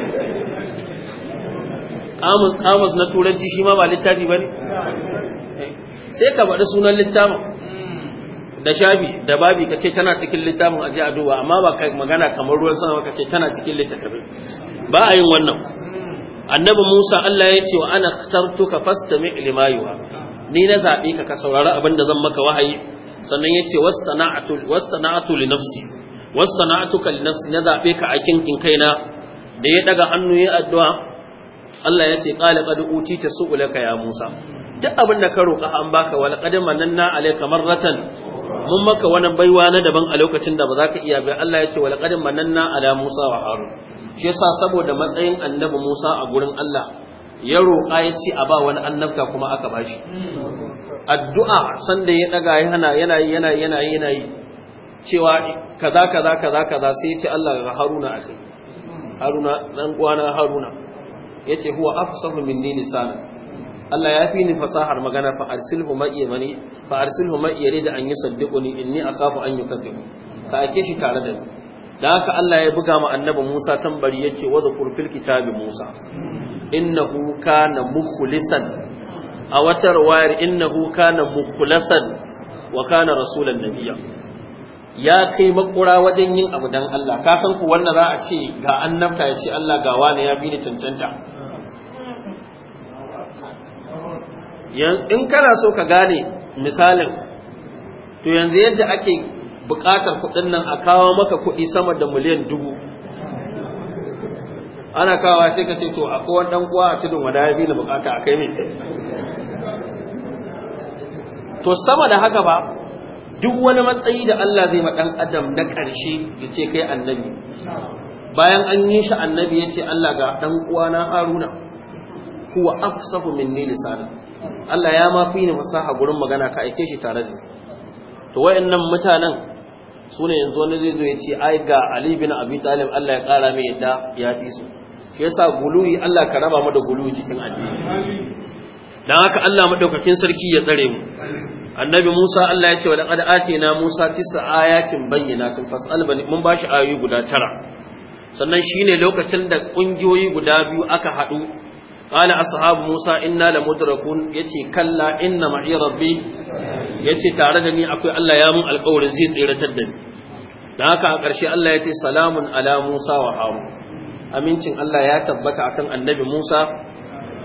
kamus kamus na turanci shi ma ba littafi bane sai ka bada sunan littafin da shabi da babi ka ce tana cikin littafin aje a duba amma ba kai magana kamar ruwan sama ka ce tana cikin littattafai ba a yin wannan annabi Musa Allah ya ce wa ana tartuka fastami lima yuha ni na zaɓe ka ka saurari abin da zan maka wahayi sannan ya ce wastana'atu li nafsi wastana'atuka li nafsi na zaɓe ka a kinkin kaina da ya daga hannu ya addu'a Allah ya ce qala qad utita su'ulaka ya Musa duk abin da ka roƙa an baka wal qad mananna alayka marratan mun maka wani baiwa na daban a lokacin da ba za ka iya bai Allah ya ce wal qad mananna ala Musa wa Harun shi yasa saboda matsayin annabi Musa a gurin Allah ya roƙa ya ce a ba wani annabta kuma aka ba shi addu'a sanda ya ɗaga yana yana yana yana yana yi cewa kaza kaza kaza kaza sai ya ce Allah ga Haruna a kai Haruna dan uwana Haruna yace huwa afsahu minni lisana Allah ya fi ni fasahar magana fa arsilhu ma'i mani fa arsilhu ma'i yarida an yusaddiquni inni akhafu an yukaththibu ka ake shi tare da ni da haka Allah ya buga ma annabi Musa tambari yace wa zakur fil kitabi Musa innahu kana mukhlisan a wata riwayar innahu kana mukhlasan wa kana rasulan nabiyya ya kai makura wajen yin abu dan Allah ka san ku wannan za a ce ga annabta ya ce Allah ga wani ya bi ni cancanta in kana so ka gane misalin to yanzu yadda ake buƙatar kuɗin nan a kawo maka kuɗi sama da miliyan dubu ana kawo sai ka ce to akwai wani ɗan uwa a tudun wada ya bi ni buƙata a kai mai to sama da haka ba duk wani matsayi da Allah zai ma ɗan adam na ƙarshe ya ce kai annabi bayan an yi shi annabi ya ce Allah ga ɗan uwana Haruna huwa afsahu minni lisana Allah ya ma fi ni fasaha gurin magana ka aike shi tare da ni to wayannan mutanen sune yanzu wani zai zo ya ce ai ga Ali bin Abi Talib Allah ya kara mai yadda ya fi su shi yasa guluyi Allah ka raba mu da guluyi cikin addini dan haka Allah madaukakin sarki ya tsare mu annabi Musa Allah ya ce wa laqad atina Musa tis'a ayatin bayyinatin fas'al bani mun bashi ayoyi guda tara sannan shine lokacin da kungiyoyi guda biyu aka hadu qala ashabu Musa inna lamudrakun yace kalla inna ma'i rabbi yace tare da ni akwai Allah ya mun alƙawarin zai tsiratar da ni dan haka a ƙarshe Allah yace salamun ala Musa wa Harun amincin Allah ya tabbata akan annabi Musa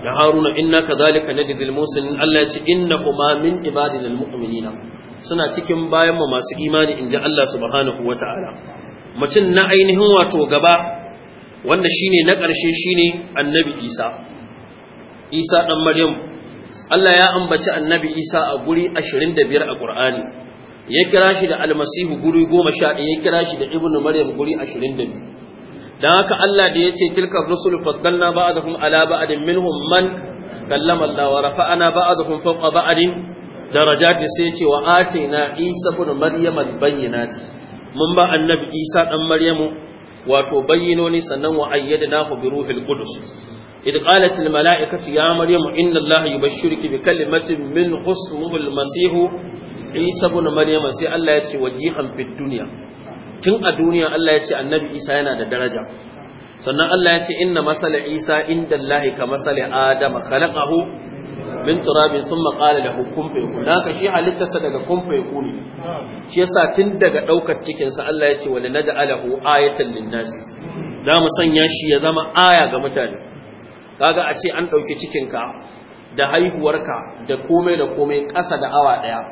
ya haruna inna kadhalika najzil muslimin Allah ya ce innahuma min ibadina almu'minina suna cikin bayan mu masu imani inji Allah subhanahu wataala mutum na ainihin wato gaba wanda shine na ƙarshe shine annabi Isa Isa dan Maryam Allah ya ambaci annabi Isa a guri ashirin da biyar a Qur'ani ya kira shi da almasihu guri goma sha ɗaya ya kira shi da ibnu Maryam guri ashirin da biyu dan haka Allah da yace tilka rusul faddalna ba'dahum ala ba'din minhum man kallama Allah wa rafa'ana ba'dahum fawqa ba'din darajati sai yace wa atina Isa ibn Maryam al-bayyinati mun ba annabi Isa dan Maryamu wato bayyinoni sannan wa ayyadnahu bi ruhil qudus idh qalat al mala'ikatu ya Maryamu inna Allah yubashshiruki bi kalimatin min ismihi al-masih Isa ibn Maryam sai Allah yace wajihan fid dunya tun a duniya Allah ya ce annabi Isa yana da daraja sannan Allah ya ce inna masala Isa inda Allah ka masala Adam khalaqahu min turabin thumma qala lahu kun fayakun haka shi halittarsa daga kun fayakun shi yasa tun daga daukar cikin sa Allah ya ce wala naj'alahu ayatan linnas da mu sanya shi ya zama aya ga mutane kaga a ce an dauki cikin ka da haihuwarka da komai da komai kasa da awa daya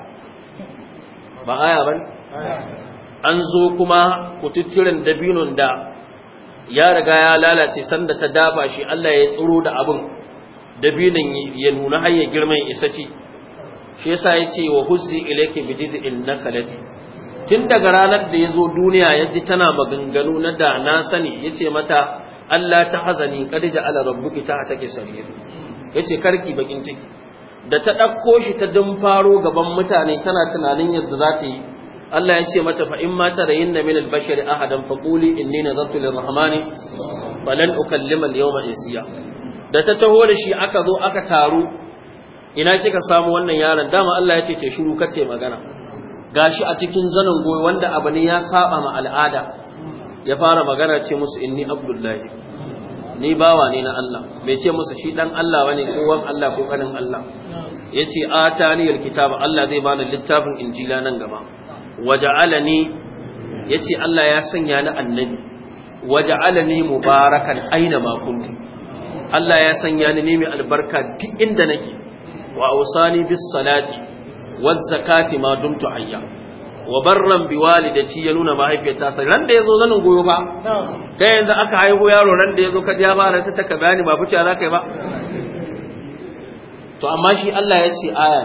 ba aya bane an zo kuma kututturen dabinon da ya riga ya lalace sanda ta dafa shi Allah ya tsiro da abin dabinon ya nuna har ya girma ya isa ci shi yasa yace wa huzzi ilayki bi jiz'in nakalati tun daga ranar da yazo duniya yaji tana maganganu na da na sani yace mata Allah ta hazani qad ja'ala rabbuki ta'ataki sarir yace karki bakin ciki da ta dauko shi ta dumfaro gaban mutane tana tunanin yadda za ta yi Allah ya ce mata fa in ma tarayinna min al-bashari ahadan faquli inni nazartu lir-rahmani falan ukallima al-yawma insiya da ta taho da shi aka zo aka taru ina kika samu wannan yaron dama Allah ya ce ce shiru kace magana gashi a cikin zanin goyi wanda abu ne ya saba ma al'ada ya fara magana ce musu inni abdullahi ni bawa ne na Allah bai ce musu shi dan Allah bane ko wan Allah ko kanin Allah yace ataniyal kitaba Allah zai bani littafin injila nan gaba waja'alani yace Allah ya sanya ni annabi waja'alani mubarakan aina ma kuntu Allah ya sanya ni ne mai albarka duk inda nake wa awsani bis salati waz zakati ma dumtu hayya wa barran bi walidati ya nuna mahaifiyarta sai ran da yazo zanin goyo ba kai yanzu aka haihu yaro ran da yazo ka ya fara ta taka bayani ba fice za kai ba to amma shi Allah ya ce aya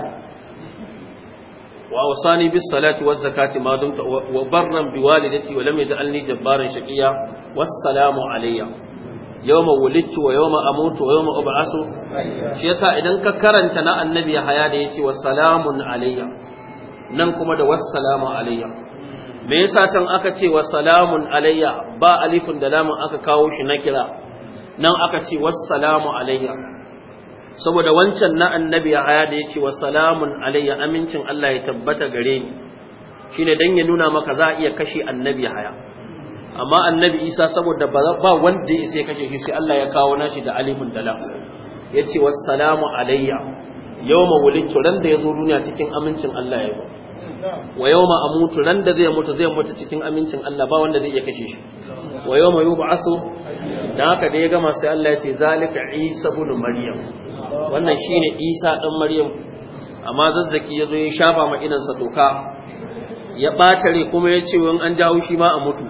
وأوصاني بالصلاة والزكاة ما دمت وبرا بوالدتي ولم يجعلني جبارا شقيا والسلام علي يوم ولدت ويوم أموت ويوم أبعث shi yasa idan ka karanta na annabi haya da yace wassalamun alayya nan kuma da wassalamu alayya me yasa tan aka ce wassalamun alayya ba alifun da lamun aka kawo shi na kira nan aka ce wassalamu alayya saboda wancan na annabi ya haya da yake wa salamun alayya amincin Allah ya tabbata gare ni shine dan ya nuna maka za a iya kashe annabi ya haya amma annabi Isa saboda ba wanda ya sai kashe shi sai Allah ya kawo nashi da alifun da lam yace wassalamu alayya yawma wulidtu ran da yazo duniya cikin amincin Allah ya yi wa yawma amutu ran da zai mutu zai mutu cikin amincin Allah ba wanda zai iya kashe shi wa yawma yub'asu dan haka da ya gama sai Allah ya ce zalika Isa ibn Maryam wannan shine Isa dan Maryam amma zazzaki yazo ya shafa ma idan sa toka ya batare kuma yace wai an jawo shi ma a mutu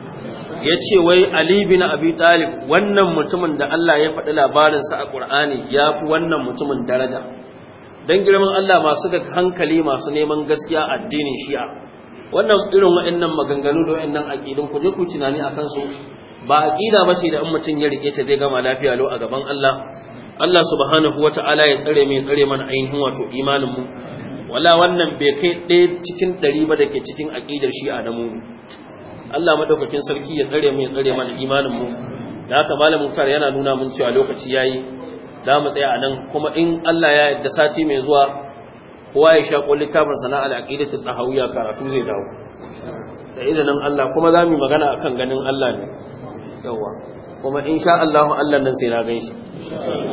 yace wai Ali bin Abi Talib wannan mutumin da Allah ya faɗi labarin sa a Qur'ani yafi wannan mutumin daraja dan girman Allah masu ga hankali masu neman gaskiya addinin Shi'a wannan irin waɗannan maganganu da waɗannan aqidun ku je ku tunani akan su ba aqida bace da in mutun ya rike ta zai gama lafiya lo a gaban Allah Allah subhanahu wata'ala ya tsare mai tsare mana ainihin wato imanin mu wala wannan bai kai ɗaya cikin ɗari ba dake cikin aqidar Shi'a da mu Allah madaukakin sarki ya tsare mu ya tsare mana imanin mu da haka malamin Mutar yana nuna mun cewa lokaci yayi za mu tsaya anan kuma in Allah ya yarda sati mai zuwa kowa ya sha kullu littafin sana'al aqidatu tahawiyya karatu zai dawo da idan Allah kuma za mu magana akan ganin Allah ne yawa kuma insha Allah Allah nan sai na ganshi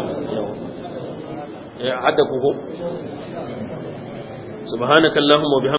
ya hadda ku ko subhanakallahumma wa